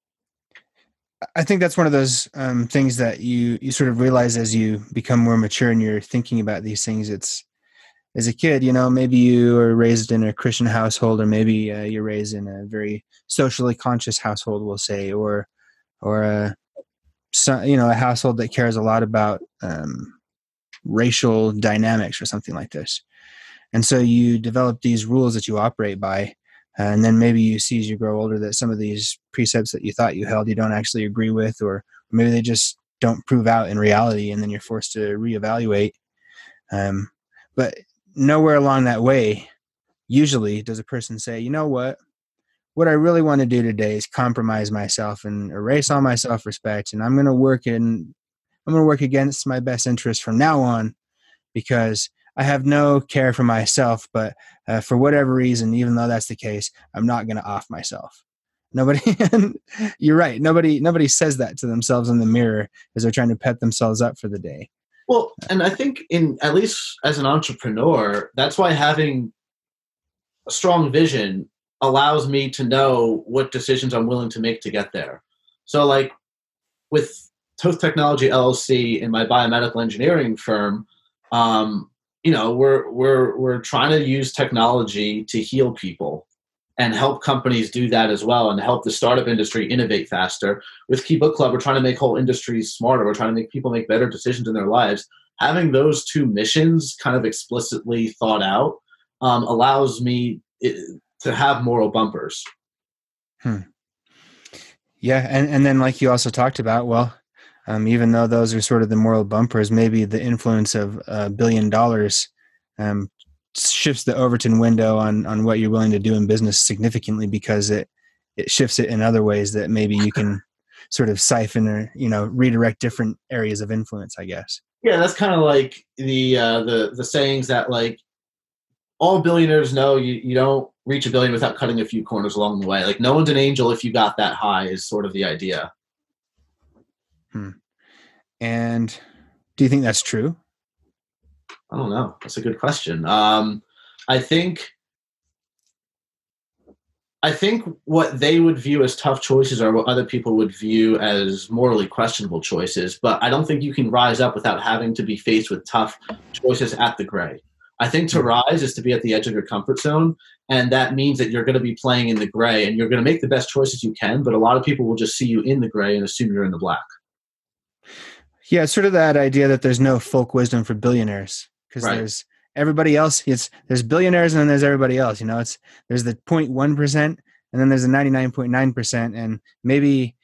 I think that's one of those things that you sort of realize as you become more mature and you're thinking about these things. It's, as a kid, maybe you were raised in a Christian household, or maybe you're raised in a very socially conscious household, we'll say, or a household that cares a lot about racial dynamics or something like this. And so you develop these rules that you operate by, and then maybe you see as you grow older that some of these precepts that you thought you held you don't actually agree with, or maybe they just don't prove out in reality, and then you're forced to reevaluate. But nowhere along that way, usually, does a person say, you know what I really want to do today is compromise myself and erase all my self-respect, and I'm going to work against my best interest from now on, because I have no care for myself, but for whatever reason, even though that's the case, I'm not going to off myself. Nobody, you're right. Nobody says that to themselves in the mirror as they're trying to pet themselves up for the day. Well, and I think at least as an entrepreneur, that's why having a strong vision allows me to know what decisions I'm willing to make to get there. So like with Toth Technology LLC and my biomedical engineering firm, we're trying to use technology to heal people and help companies do that as well, and help the startup industry innovate faster. With Key Book Club, we're trying to make whole industries smarter. We're trying to make people make better decisions in their lives. Having those two missions kind of explicitly thought out allows me to have moral bumpers. Yeah, and then like you also talked about, well, even though those are sort of the moral bumpers, maybe the influence of $1 billion shifts the Overton window on what you're willing to do in business significantly, because it shifts it in other ways that maybe you can sort of siphon or redirect different areas of influence, I guess. Yeah, that's kind of like the sayings that like all billionaires know you don't reach $1 billion without cutting a few corners along the way. Like no one's an angel if you got that high is sort of the idea. And do you think that's true? I don't know. That's a good question. I think what they would view as tough choices are what other people would view as morally questionable choices. But I don't think you can rise up without having to be faced with tough choices at the gray. I think to rise is to be at the edge of your comfort zone. And that means that you're going to be playing in the gray and you're going to make the best choices you can. But a lot of people will just see you in the gray and assume you're in the black. Yeah, it's sort of that idea that there's no folk wisdom for billionaires, because there's everybody else. There's billionaires and then there's everybody else. There's the 0.1% and then there's the 99.9%, and maybe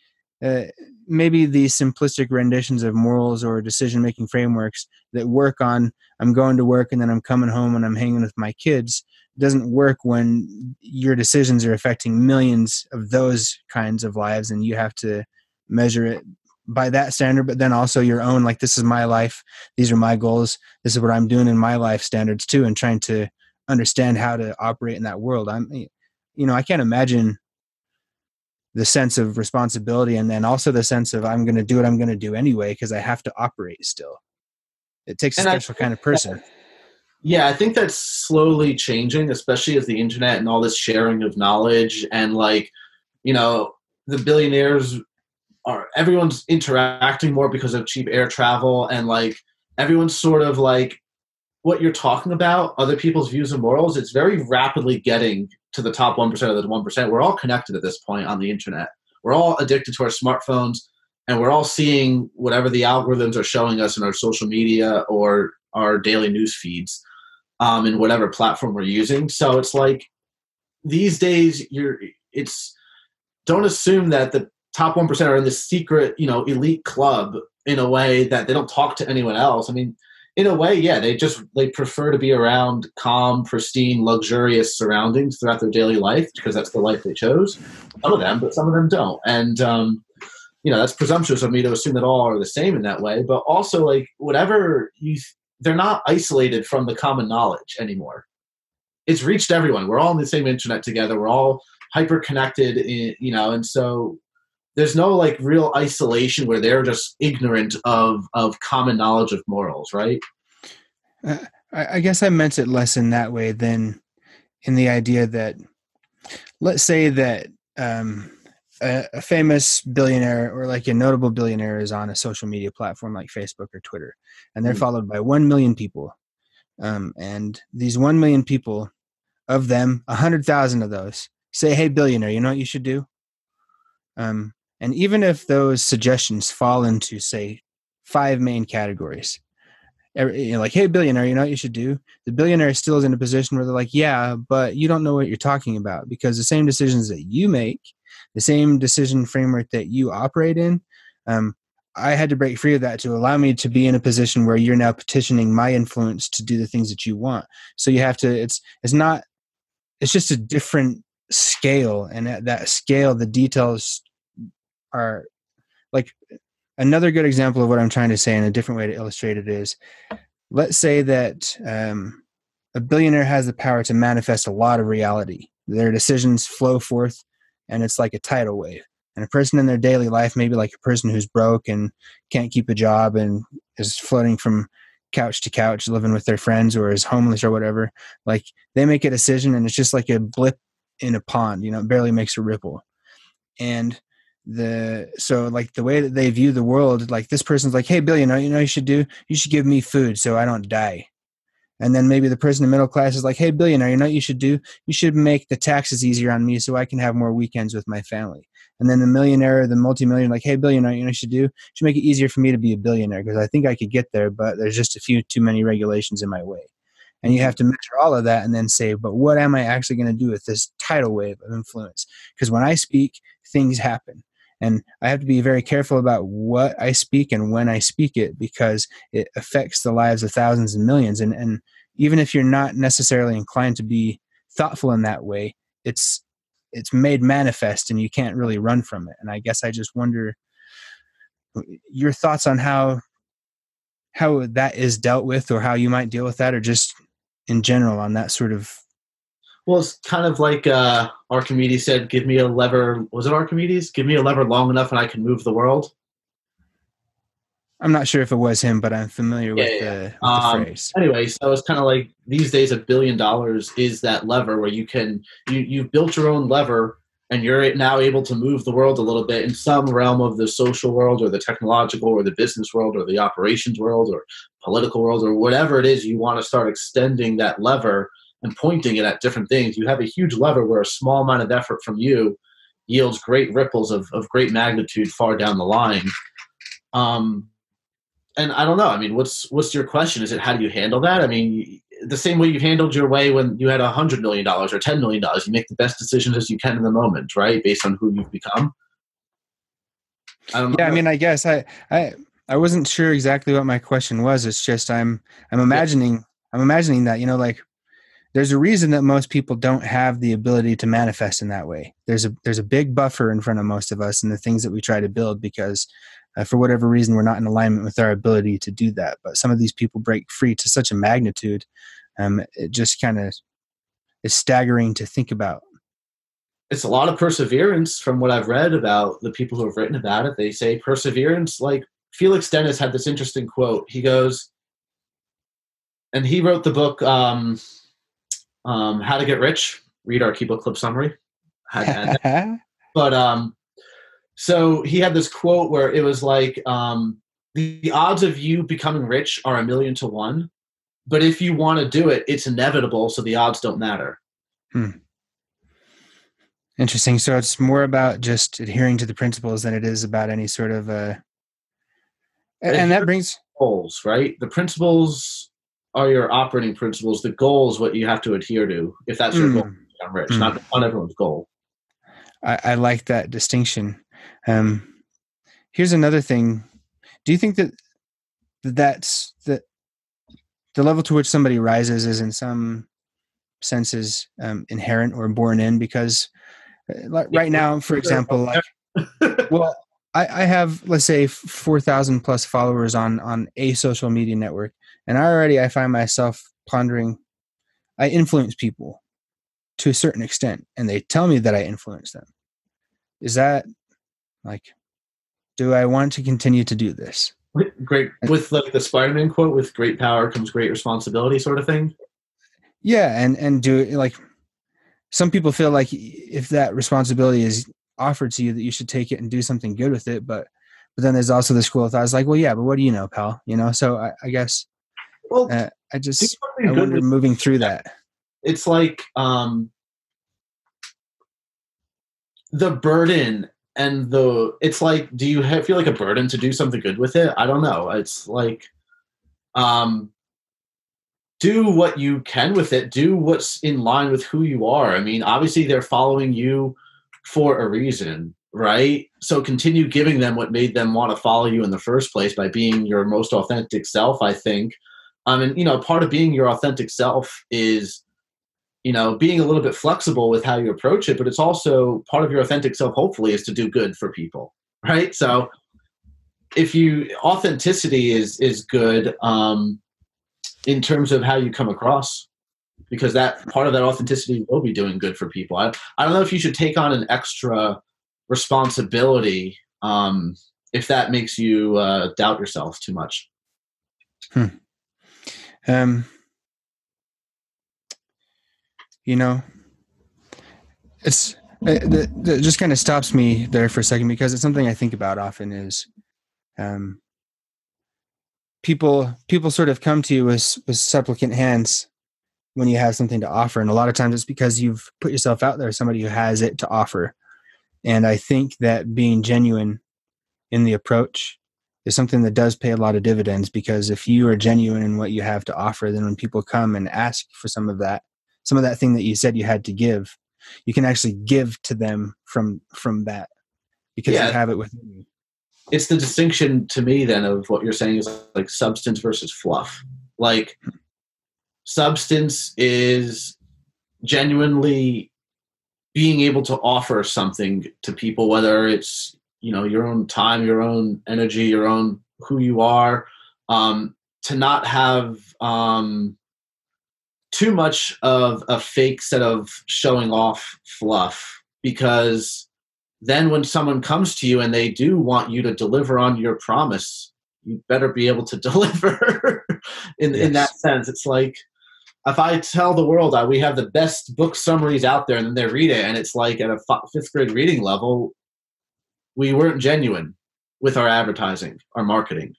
these simplistic renditions of morals or decision-making frameworks that work on I'm going to work and then I'm coming home and I'm hanging with my kids doesn't work when your decisions are affecting millions of those kinds of lives, and you have to measure it by that standard, but then also your own, like, this is my life, these are my goals, this is what I'm doing in my life standards too, and trying to understand how to operate in that world. I can't imagine the sense of responsibility and then also the sense of I'm going to do what I'm going to do anyway because I have to operate still. It takes a special kind of person. Yeah, I think that's slowly changing, especially as the internet and all this sharing of knowledge and the billionaires everyone's interacting more because of cheap air travel, and everyone's sort of what you're talking about, other people's views and morals, it's very rapidly getting to the top 1% of the 1%. We're all connected at this point on the internet. We're all addicted to our smartphones, and we're all seeing whatever the algorithms are showing us in our social media or our daily news feeds in whatever platform we're using. So it's these days don't assume that the top 1% are in this secret, elite club in a way that they don't talk to anyone else. I mean, in a way, yeah, they prefer to be around calm, pristine, luxurious surroundings throughout their daily life because that's the life they chose. Some of them, but some of them don't. And, that's presumptuous of me to assume that all are the same in that way. But also, they're not isolated from the common knowledge anymore. It's reached everyone. We're all on the same internet together. We're all hyper connected, and so there's no real isolation where they're just ignorant of common knowledge of morals, right? I guess I meant it less in that way than in the idea that, let's say that a famous billionaire or a notable billionaire is on a social media platform like Facebook or Twitter, and they're followed by 1 million people. And these 1 million people, of them, 100,000 of those say, "Hey, billionaire, you know what you should do?" And even if those suggestions fall into, say, 5 main categories, "Hey, billionaire, you know what you should do?" The billionaire still is in a position where they're like, "Yeah, but you don't know what you're talking about, because the same decisions that you make, the same decision framework that you operate in, I had to break free of that to allow me to be in a position where you're now petitioning my influence to do the things that you want." So you have to, it's just a different scale. And at that scale, the details are another good example of what I'm trying to say in a different way to illustrate it is, let's say that a billionaire has the power to manifest a lot of reality. Their decisions flow forth and it's like a tidal wave. And a person in their daily life, maybe like a person who's broke and can't keep a job and is floating from couch to couch, living with their friends, or is homeless or whatever, like they make a decision and it's just like a blip in a pond, it barely makes a ripple. And so like the way that they view the world, like this person's like, hey, Bill, you should give me food so I don't die. And then maybe the person in middle class is like, hey, billionaire, you should do? You should make the taxes easier on me so I can have more weekends with my family. And then the millionaire, the multimillionaire, like, hey, billionaire, you should make it easier for me to be a billionaire because I think I could get there, but there's just a few too many regulations in my way. And you have to measure all of that and then say, but what am I actually going to do with this tidal wave of influence? Because when I speak, things happen. And I have to be very careful about what I speak and when I speak it because it affects the lives of thousands and millions. And even if you're not necessarily inclined to be thoughtful in that way, it's made manifest and you can't really run from it. And I guess I just wonder your thoughts on how that is dealt with or how you might deal with that, or just in general on that sort of. Well, it's kind of like Archimedes said, give me a lever. Was it Archimedes? Give me a lever long enough and I can move the world. I'm not sure if it was him, but I'm familiar with the phrase. Anyway, so it's kind of like these days $1 billion is that lever where you've built your own lever and you're now able to move the world a little bit in some realm of the social world or the technological or the business world or the operations world or political world or whatever it is you want to start extending that lever and pointing it at different things. You have a huge lever where a small amount of effort from you yields great ripples of great magnitude far down the line. And I don't know. I mean, what's your question? Is it how do you handle that? I mean, the same way you've handled your way when you had $100 million or $10 million, you make the best decisions as you can in the moment, right? Based on who you've become. I don't know. Yeah, I mean, I guess I wasn't sure exactly what my question was. It's just I'm imagining that, like there's a reason that most people don't have the ability to manifest in that way. There's a big buffer in front of most of us and the things that we try to build because for whatever reason, we're not in alignment with our ability to do that. But some of these people break free to such a magnitude. It just kind of is staggering to think about. It's a lot of perseverance from what I've read about the people who have written about it. They say perseverance, like Felix Dennis had this interesting quote. He goes, and he wrote the book, How to Get Rich. Read our Key Book Club summary. But so he had this quote where it was like, the odds of you becoming rich are 1,000,000 to 1, but if you want to do it, it's inevitable, so the odds don't matter. Interesting. So it's more about just adhering to the principles than it is about any sort of and that brings goals, right? The principles are your operating principles. The goal is what you have to adhere to if that's your goal to become rich, not on everyone's goal. I like that distinction. Here's another thing. Do you think that the level to which somebody rises is in some senses inherent or born in? Because right now, for example, well, I have, let's say, 4,000 plus followers on a social media network, and I find myself pondering. I influence people to a certain extent, and they tell me that I influence them. Is that like, do I want to continue to do this? Great, with like the Spider-Man quote, with great power comes great responsibility sort of thing. Yeah. And do like, some people feel like if that responsibility is offered to you that you should take it and do something good with it. But then there's also the school of thought. I was like, well, yeah, but what do you know, pal? So I guess, I wonder moving through that. It's like, the burden and it's like, do you feel like a burden to do something good with it? I don't know. It's like, do what you can with it. Do what's in line with who you are. I mean, obviously they're following you for a reason, right? So continue giving them what made them want to follow you in the first place by being your most authentic self, I think. And, part of being your authentic self is, being a little bit flexible with how you approach it, but it's also part of your authentic self, hopefully, is to do good for people, right? So authenticity is good in terms of how you come across. because that part of that authenticity will be doing good for people. I don't know if you should take on an extra responsibility if that makes you doubt yourself too much. You know, it's it just kind of stops me there for a second, because it's something I think about often is people sort of come to you with supplicant hands when you have something to offer. And a lot of times it's because you've put yourself out there as somebody who has it to offer. And I think that being genuine in the approach is something that does pay a lot of dividends, because if you are genuine in what you have to offer, then when people come and ask for some of that thing that you said you had to give, you can actually give to them from that, because you have it within you. It's the distinction to me then of what you're saying is like substance versus fluff. Like substance is genuinely being able to offer something to people, whether it's, you know, your own time, your own energy, your own who you are, to not have too much of a fake set of showing off fluff, because then when someone comes to you and they do want you to deliver on your promise, you better be able to deliver in that sense. It's like, if I tell the world that we have the best book summaries out there and then they read it and it's like at a fifth grade reading level, we weren't genuine with our advertising, our marketing.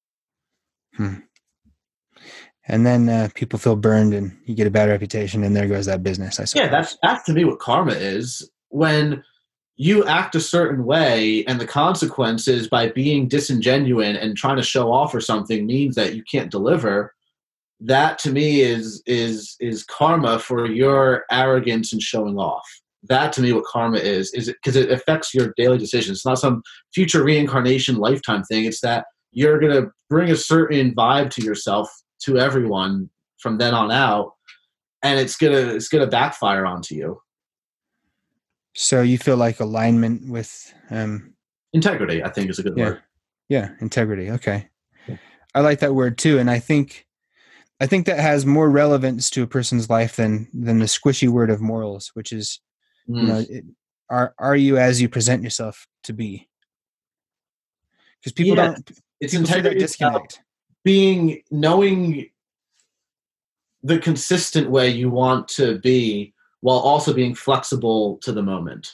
And then people feel burned and you get a bad reputation, and there goes that business, I suppose. Yeah, that's to me what karma is. When you act a certain way and the consequences by being disingenuine and trying to show off or something means that you can't deliver, that to me is karma for your arrogance and showing off. That to me what karma is because it affects your daily decisions. It's not some future reincarnation lifetime thing. It's that you're going to bring a certain vibe to yourself, to everyone from then on out, and it's gonna backfire onto you. So you feel like alignment with integrity, I think, is a good word. Yeah, integrity. Okay. I like that word too, and I think that has more relevance to a person's life than the squishy word of morals, which is, you know, are you as you present yourself to be? Because people don't. It's integrity. Disconnect. Knowing the consistent way you want to be, while also being flexible to the moment.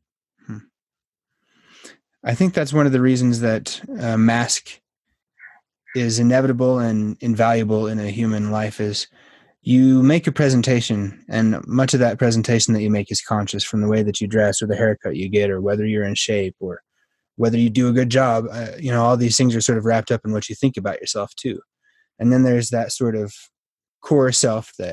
I think that's one of the reasons that mask is inevitable and invaluable in a human life is you make a presentation, and much of that presentation that you make is conscious, from the way that you dress or the haircut you get or whether you're in shape or whether you do a good job. You know, all these things are sort of wrapped up in what you think about yourself too. And then there's that sort of core self that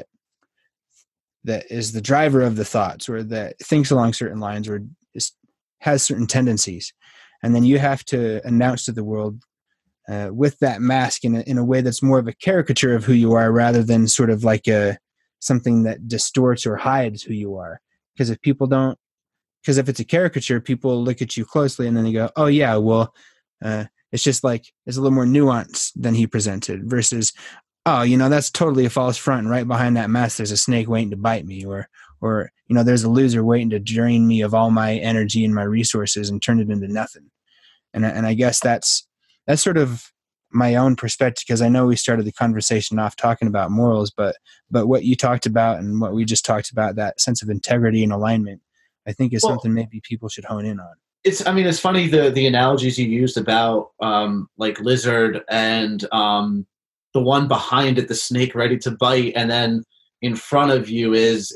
is the driver of the thoughts, or that thinks along certain lines, or has certain tendencies. And then you have to announce to the world with that mask in a way that's more of a caricature of who you are, rather than sort of like something that distorts or hides who you are. Because if it's a caricature, people look at you closely and then they go, oh yeah, well, it's just like, it's a little more nuanced than he presented, versus, oh, you know, that's totally a false front. And right behind that mask, there's a snake waiting to bite me, or, you know, there's a loser waiting to drain me of all my energy and my resources and turn it into nothing. And I guess that's sort of my own perspective, because I know we started the conversation off talking about morals, but what you talked about and what we just talked about, that sense of integrity and alignment, I think is something maybe people should hone in on. It's funny the analogies you used about like lizard and the one behind it, the snake ready to bite, and then in front of you is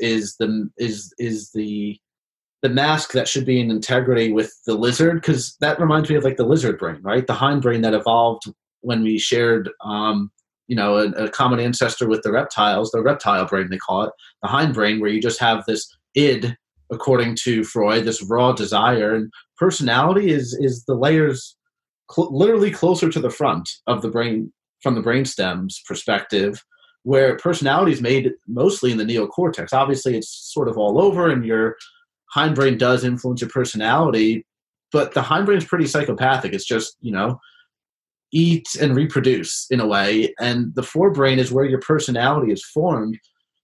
the mask that should be in integrity with the lizard, because that reminds me of like the lizard brain, right? The hindbrain that evolved when we shared you know, a common ancestor with the reptiles, the reptile brain they call it, the hindbrain, where you just have this id, according to Freud, this raw desire, and personality is the layers literally closer to the front of the brain, from the brainstem's perspective, where personality is made mostly in the neocortex. Obviously, it's sort of all over, and your hindbrain does influence your personality, but the hindbrain is pretty psychopathic. It's just, you know, eat and reproduce in a way, and the forebrain is where your personality is formed.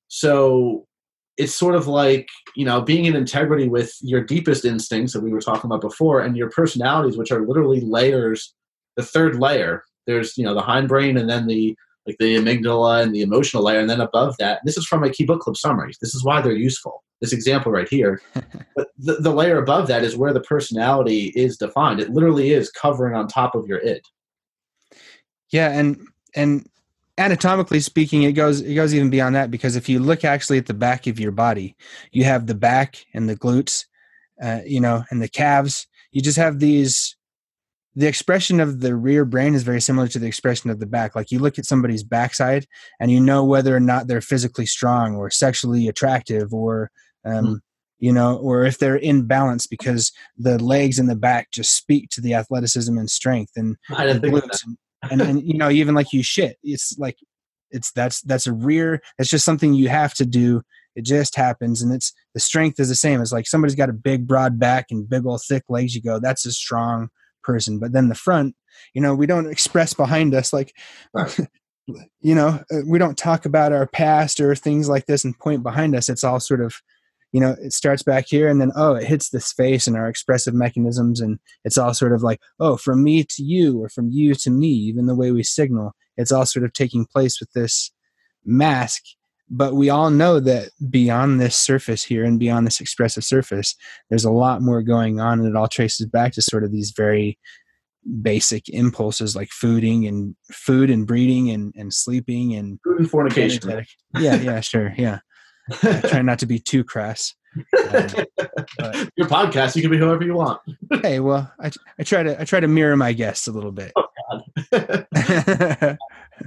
So it's sort of like, being in integrity with your deepest instincts that we were talking about before, and your personalities, which are literally layers. The third layer, there's, the hindbrain, and then the amygdala and the emotional layer. And then above that, this is from my key book club summaries. This is why they're useful. This example right here. But the layer above that is where the personality is defined. It literally is covering on top of your id. Yeah. And anatomically speaking, it goes even beyond that, because if you look actually at the back of your body, you have the back and the glutes, and the calves. You just have the expression of the rear brain is very similar to the expression of the back. Like, you look at somebody's backside and you know whether or not they're physically strong or sexually attractive, or, or if they're in balance, because the legs and the back just speak to the athleticism and strength and the glutes. And even like you shit, it's like, that's just something you have to do. It just happens. And it's, the strength is the same. It's like somebody's got a big broad back and big old thick legs. You go, that's a strong person. But then the front, we don't express behind us, like, right. We don't talk about our past or things like this and point behind us. It's all sort of, it starts back here, and then, it hits this face and our expressive mechanisms. And it's all sort of like, from me to you, or from you to me, even the way we signal, it's all sort of taking place with this mask. But we all know that beyond this surface here and beyond this expressive surface, there's a lot more going on. And it all traces back to sort of these very basic impulses, like food and breeding and sleeping and food and fornication. Yeah, sure. Yeah. I try not to be too crass. But your podcast, you can be whoever you want. Hey, well, I try to mirror my guests a little bit. Oh, God.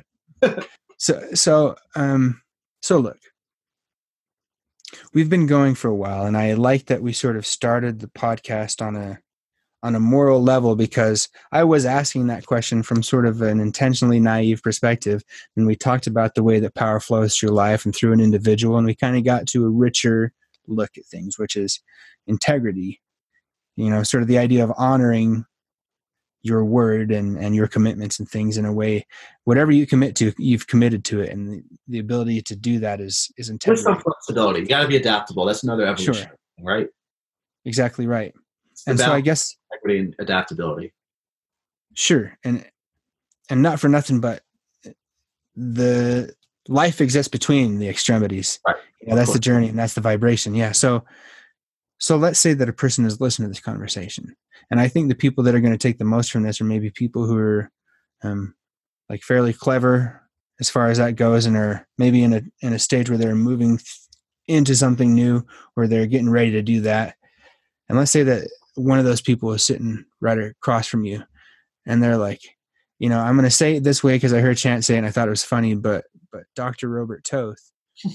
So look, we've been going for a while, and I like that we sort of started the podcast on a moral level, because I was asking that question from sort of an intentionally naive perspective. And we talked about the way that power flows through life and through an individual. And we kind of got to a richer look at things, which is integrity, sort of the idea of honoring your word and your commitments and things in a way, whatever you commit to, you've committed to it. And the ability to do that is integrity. There's some flexibility. You got to be adaptable. That's another evolution, sure. Right? Exactly right. And so I guess equity and adaptability. Sure. And not for nothing, but the life exists between the extremities. Right. That's the journey, and that's the vibration. Yeah. So let's say that a person is listening to this conversation. And I think the people that are going to take the most from this are maybe people who are like fairly clever as far as that goes, and are maybe in a stage where they're moving into something new, or they're getting ready to do that. And let's say that one of those people is sitting right across from you, and they're like, I'm going to say it this way because I heard Chant say it and I thought it was funny, but Dr. Robert Toth,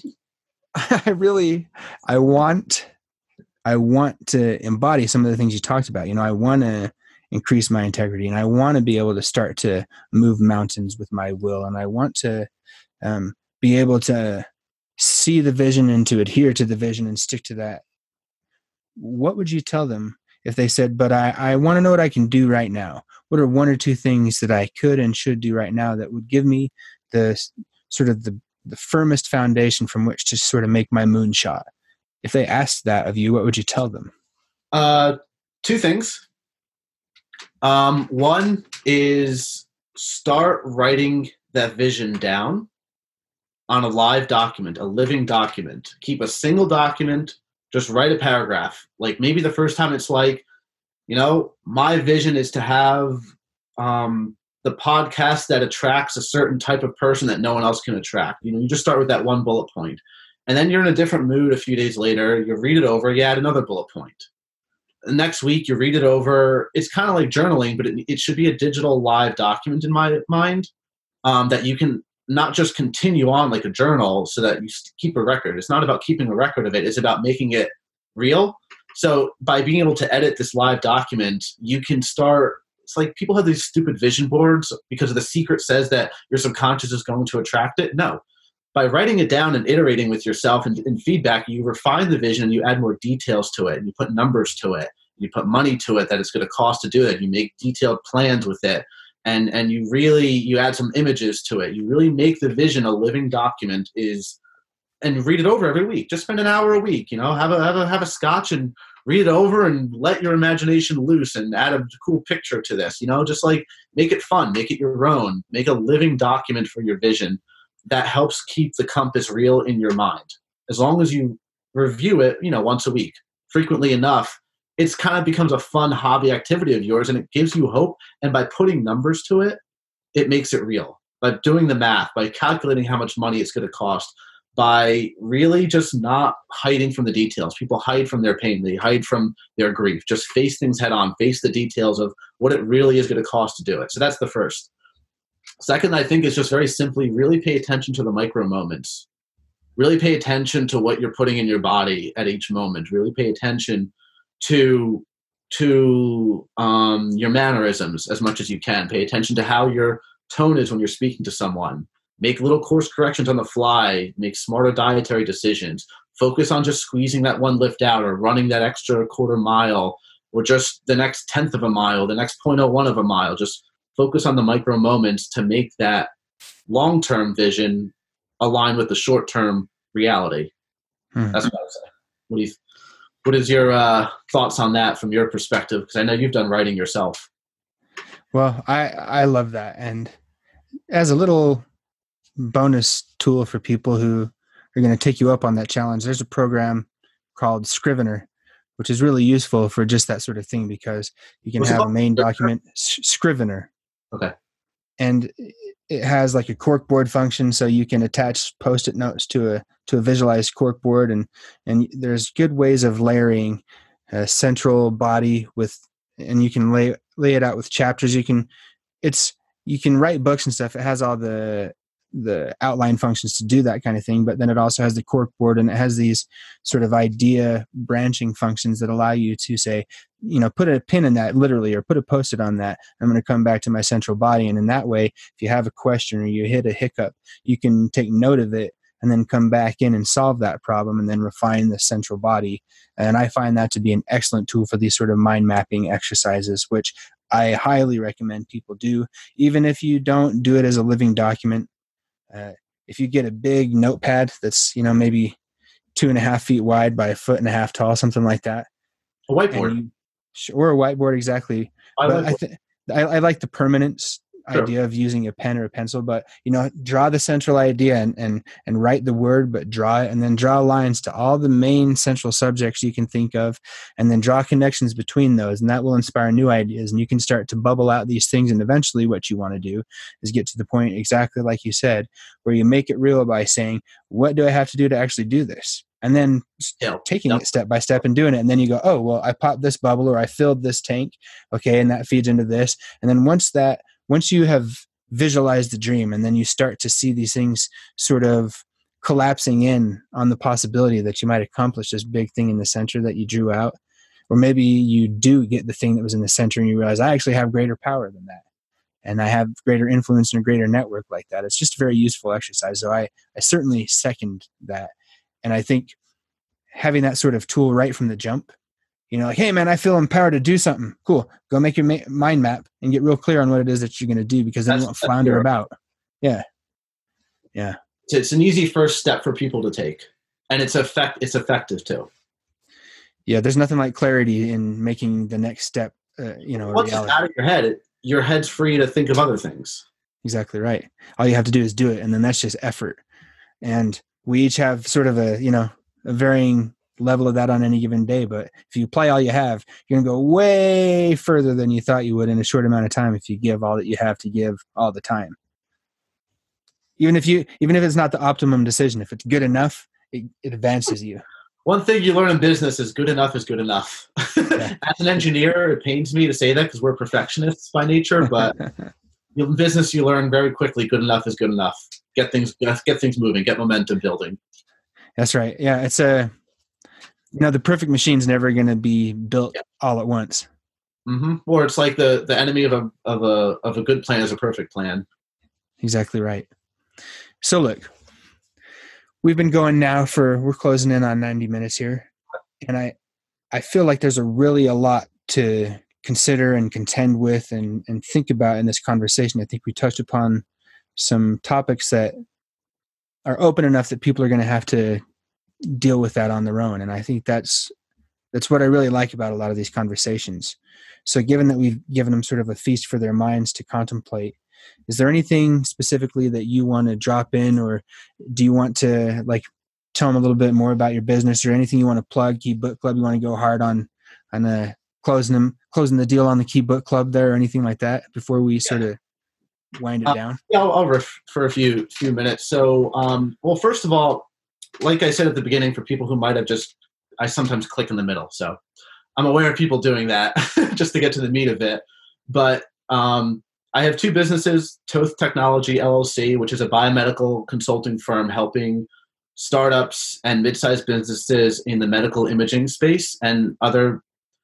I want to embody some of the things you talked about. I want to increase my integrity, and I want to be able to start to move mountains with my will. And I want to be able to see the vision and to adhere to the vision and stick to that. What would you tell them if they said, but I want to know what I can do right now? What are one or two things that I could and should do right now that would give me the sort of the firmest foundation from which to sort of make my moonshot? If they asked that of you, what would you tell them? Two things. One is start writing that vision down on a live document, a living document. Keep a single document. Just write a paragraph. Like maybe the first time it's like, my vision is to have the podcast that attracts a certain type of person that no one else can attract. You just start with that one bullet point. And then you're in a different mood a few days later. You read it over, you add another bullet point. The next week, you read it over. It's kind of like journaling, but it should be a digital live document in my mind that you can not just continue on like a journal so that you keep a record. It's not about keeping a record of it. It's about making it real. So by being able to edit this live document, you can start. It's like people have these stupid vision boards because the secret says that your subconscious is going to attract it. No. By writing it down and iterating with yourself and feedback, you refine the vision and you add more details to it, and you put numbers to it. You put money to it that it's going to cost to do it. You make detailed plans with it. And you add some images to it. You really make the vision a living document is and read it over every week. Just spend an hour a week, have a scotch and read it over and let your imagination loose and add a cool picture to this, just like make it fun, make it your own, make a living document for your vision that helps keep the compass real in your mind. As long as you review it, once a week, frequently enough, it's kind of becomes a fun hobby activity of yours, and it gives you hope. And by putting numbers to it, it makes it real. By doing the math, by calculating how much money it's going to cost, by really just not hiding from the details. People hide from their pain. They hide from their grief. Just face things head on. Face the details of what it really is going to cost to do it. So that's the first. Second, I think, is just very simply really pay attention to the micro moments. Really pay attention to what you're putting in your body at each moment. Really pay attention to your mannerisms as much as you can. Pay attention to how your tone is when you're speaking to someone. Make little course corrections on the fly. Make smarter dietary decisions. Focus on just squeezing that one lift out, or running that extra quarter mile, or just the next tenth of a mile, the next 0.01 of a mile. Just focus on the micro moments to make that long-term vision align with the short-term reality. That's what I would say. What is your thoughts on that from your perspective? Because I know you've done writing yourself. Well, I love that. And as a little bonus tool for people who are going to take you up on that challenge, there's a program called Scrivener, which is really useful for just that sort of thing, because you can have a main document, Scrivener. Okay. And it has like a corkboard function, so you can attach Post-it notes to a visualized corkboard, and there's good ways of layering a central body and you can lay it out with chapters. You can write books and stuff. It has all the outline functions to do that kind of thing, but then it also has the corkboard, and it has these sort of idea branching functions that allow you to say, put a pin in that literally, or put a Post-it on that. I'm going to come back to my central body. And in that way, if you have a question or you hit a hiccup, you can take note of it and then come back in and solve that problem, and then refine the central body. And I find that to be an excellent tool for these sort of mind mapping exercises, which I highly recommend people do, even if you don't do it as a living document. If you get a big notepad that's, maybe 2.5 feet wide by 1.5 feet tall, something like that. A whiteboard. Or a whiteboard, exactly. I like the permanence idea of using a pen or a pencil, but draw the central idea and write the word, but draw it, and then draw lines to all the main central subjects you can think of, and then draw connections between those, and that will inspire new ideas, and you can start to bubble out these things. And eventually what you want to do is get to the point, exactly like you said, where you make it real by saying, what do I have to do to actually do this? And then taking it step by step and doing it. And then you go, oh, well, I popped this bubble, or I filled this tank. Okay. And that feeds into this. And then once you have visualized the dream, and then you start to see these things sort of collapsing in on the possibility that you might accomplish this big thing in the center that you drew out, or maybe you do get the thing that was in the center and you realize, I actually have greater power than that, and I have greater influence and a greater network like that. It's just a very useful exercise. So I certainly second that. And I think having that sort of tool right from the jump, like, hey man, I feel empowered to do something. Cool. Go make your mind map and get real clear on what it is that you're going to do, because then you won't flounder about. Yeah. Yeah. It's an easy first step for people to take, and it's effective too. Yeah. There's nothing like clarity in making the next step, once it's out of your head, your head's free to think of other things. Exactly right. All you have to do is do it. And then that's just effort. And we each have sort of a varying level of that on any given day. But if you apply all you have, you're going to go way further than you thought you would in a short amount of time if you give all that you have to give all the time. Even if it's not the optimum decision, if it's good enough, it advances you. One thing you learn in business is good enough is good enough. Yeah. As an engineer, it pains me to say that because we're perfectionists by nature, but in business, you learn very quickly good enough is good enough. Get things moving, get momentum building. That's right. Yeah, it's the perfect machine's never going to be built all at once. Mm-hmm. Or it's like the enemy of a good plan is a perfect plan. Exactly right. So look, we've been going now we're closing in on 90 minutes here, and I feel like there's a lot to consider and contend with and think about in this conversation. I think we touched upon some topics that are open enough that people are going to have to deal with that on their own. And I think that's what I really like about a lot of these conversations. So given that we've given them sort of a feast for their minds to contemplate, is there anything specifically that you want to drop in, or do you want to like tell them a little bit more about your business, or anything you want to plug? Key Book Club, you want to go hard on closing the deal on the Key Book Club there, or anything like that before we sort of wind it down? Yeah, I'll riff for a few minutes. So, well, first of all, like I said at the beginning, for people who might have I sometimes click in the middle. So I'm aware of people doing that just to get to the meat of it. But I have two businesses, Toth Technology LLC, which is a biomedical consulting firm helping startups and mid-sized businesses in the medical imaging space and other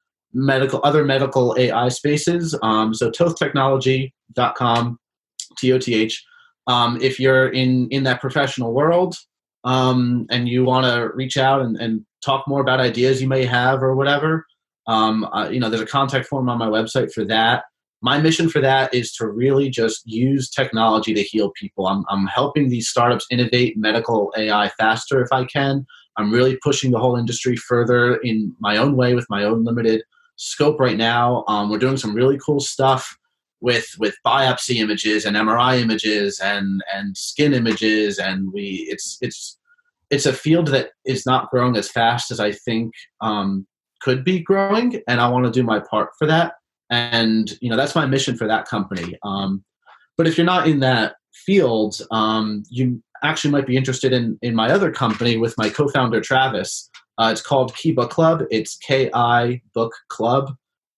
medical AI spaces. So tothtechnology.com, TOTH. If you're in that professional world and you want to reach out and talk more about ideas you may have or whatever, there's a contact form on my website for that. My mission for that is to really just use technology to heal people. I'm helping these startups innovate medical AI faster if I can. I'm really pushing the whole industry further in my own way with my own limited scope right now. We're doing some really cool stuff with biopsy images and MRI images and skin images, and it's a field that is not growing as fast as I think could be growing, and I want to do my part for that. And that's my mission for that company. But if you're not in that field, you actually might be interested in my other company with my co-founder Travis. It's called Key Book Club. It's kibookclub.com,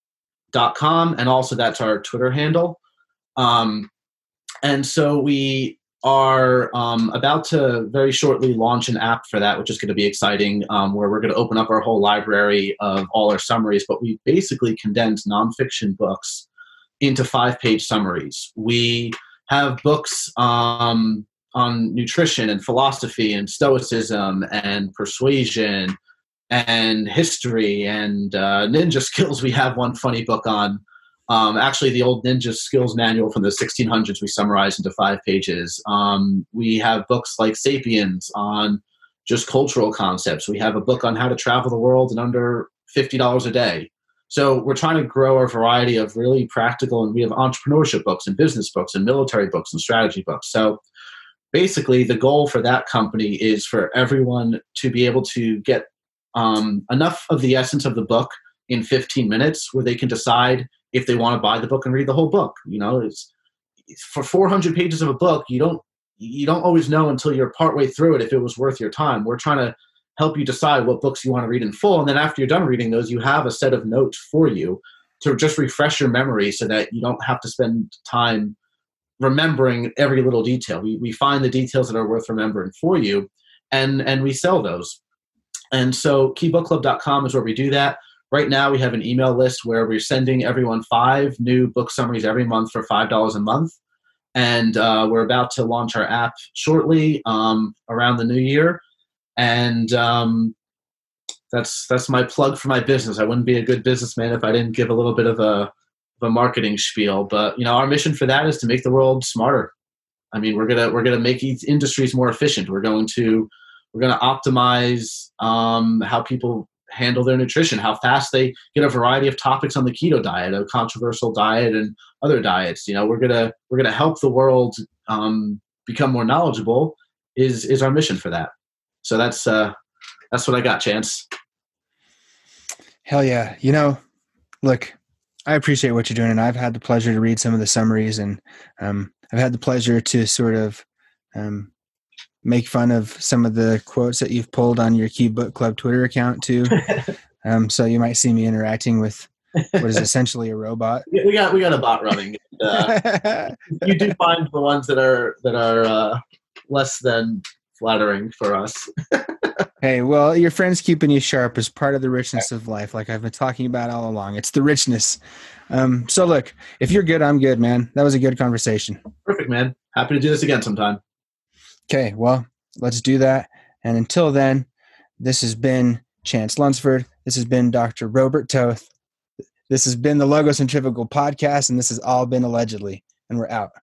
and also that's our Twitter handle. And so we are about to very shortly launch an app for that, which is going to be exciting, where we're going to open up our whole library of all our summaries, but we basically condense nonfiction books into 5-page summaries. We have books on nutrition and philosophy and stoicism and persuasion and history and ninja skills. We have one funny book on actually the old ninja skills manual from the 1600s we summarized into 5 pages. We have books like Sapiens on just cultural concepts. We have a book on how to travel the world in under $50 a day. So we're trying to grow our variety of really practical, and we have entrepreneurship books and business books and military books and strategy books. So basically the goal for that company is for everyone to be able to get enough of the essence of the book in 15 minutes where they can decide if they want to buy the book and read the whole book. It's for 400 pages of a book, you don't always know until you're partway through it if it was worth your time. We're trying to help you decide what books you want to read in full, and then after you're done reading those, you have a set of notes for you to just refresh your memory so that you don't have to spend time remembering every little detail. We find the details that are worth remembering for you, and we sell those. And so keybookclub.com is where we do that. Right now, we have an email list where we're sending everyone 5 new book summaries every month for $5 a month. And we're about to launch our app shortly around the new year. And that's my plug for my business. I wouldn't be a good businessman if I didn't give a little bit of a marketing spiel. But our mission for that is to make the world smarter. I mean, we're gonna make these industries more efficient. We're gonna optimize how people handle their nutrition, how fast they get a variety of topics on the keto diet, a controversial diet, and other diets. We're gonna help the world become more knowledgeable. Is our mission for that? So that's what I got, Chance. Hell yeah! Look, I appreciate what you're doing, and I've had the pleasure to read some of the summaries, and I've had the pleasure to sort of make fun of some of the quotes that you've pulled on your Key Book Club Twitter account too. So you might see me interacting with what is essentially a robot. We got a bot running. You do find the ones that are less than flattering for us. Hey, well, your friends keeping you sharp is part of the richness of life, like I've been talking about all along. It's the richness. So look, if you're good, I'm good, man. That was a good conversation. Perfect, man. Happy to do this again sometime. Okay, well, let's do that. And until then, this has been Chance Lunsford. This has been Dr. Robert Toth. This has been the Logocentrifugal Podcast, and this has all been Allegedly. And we're out.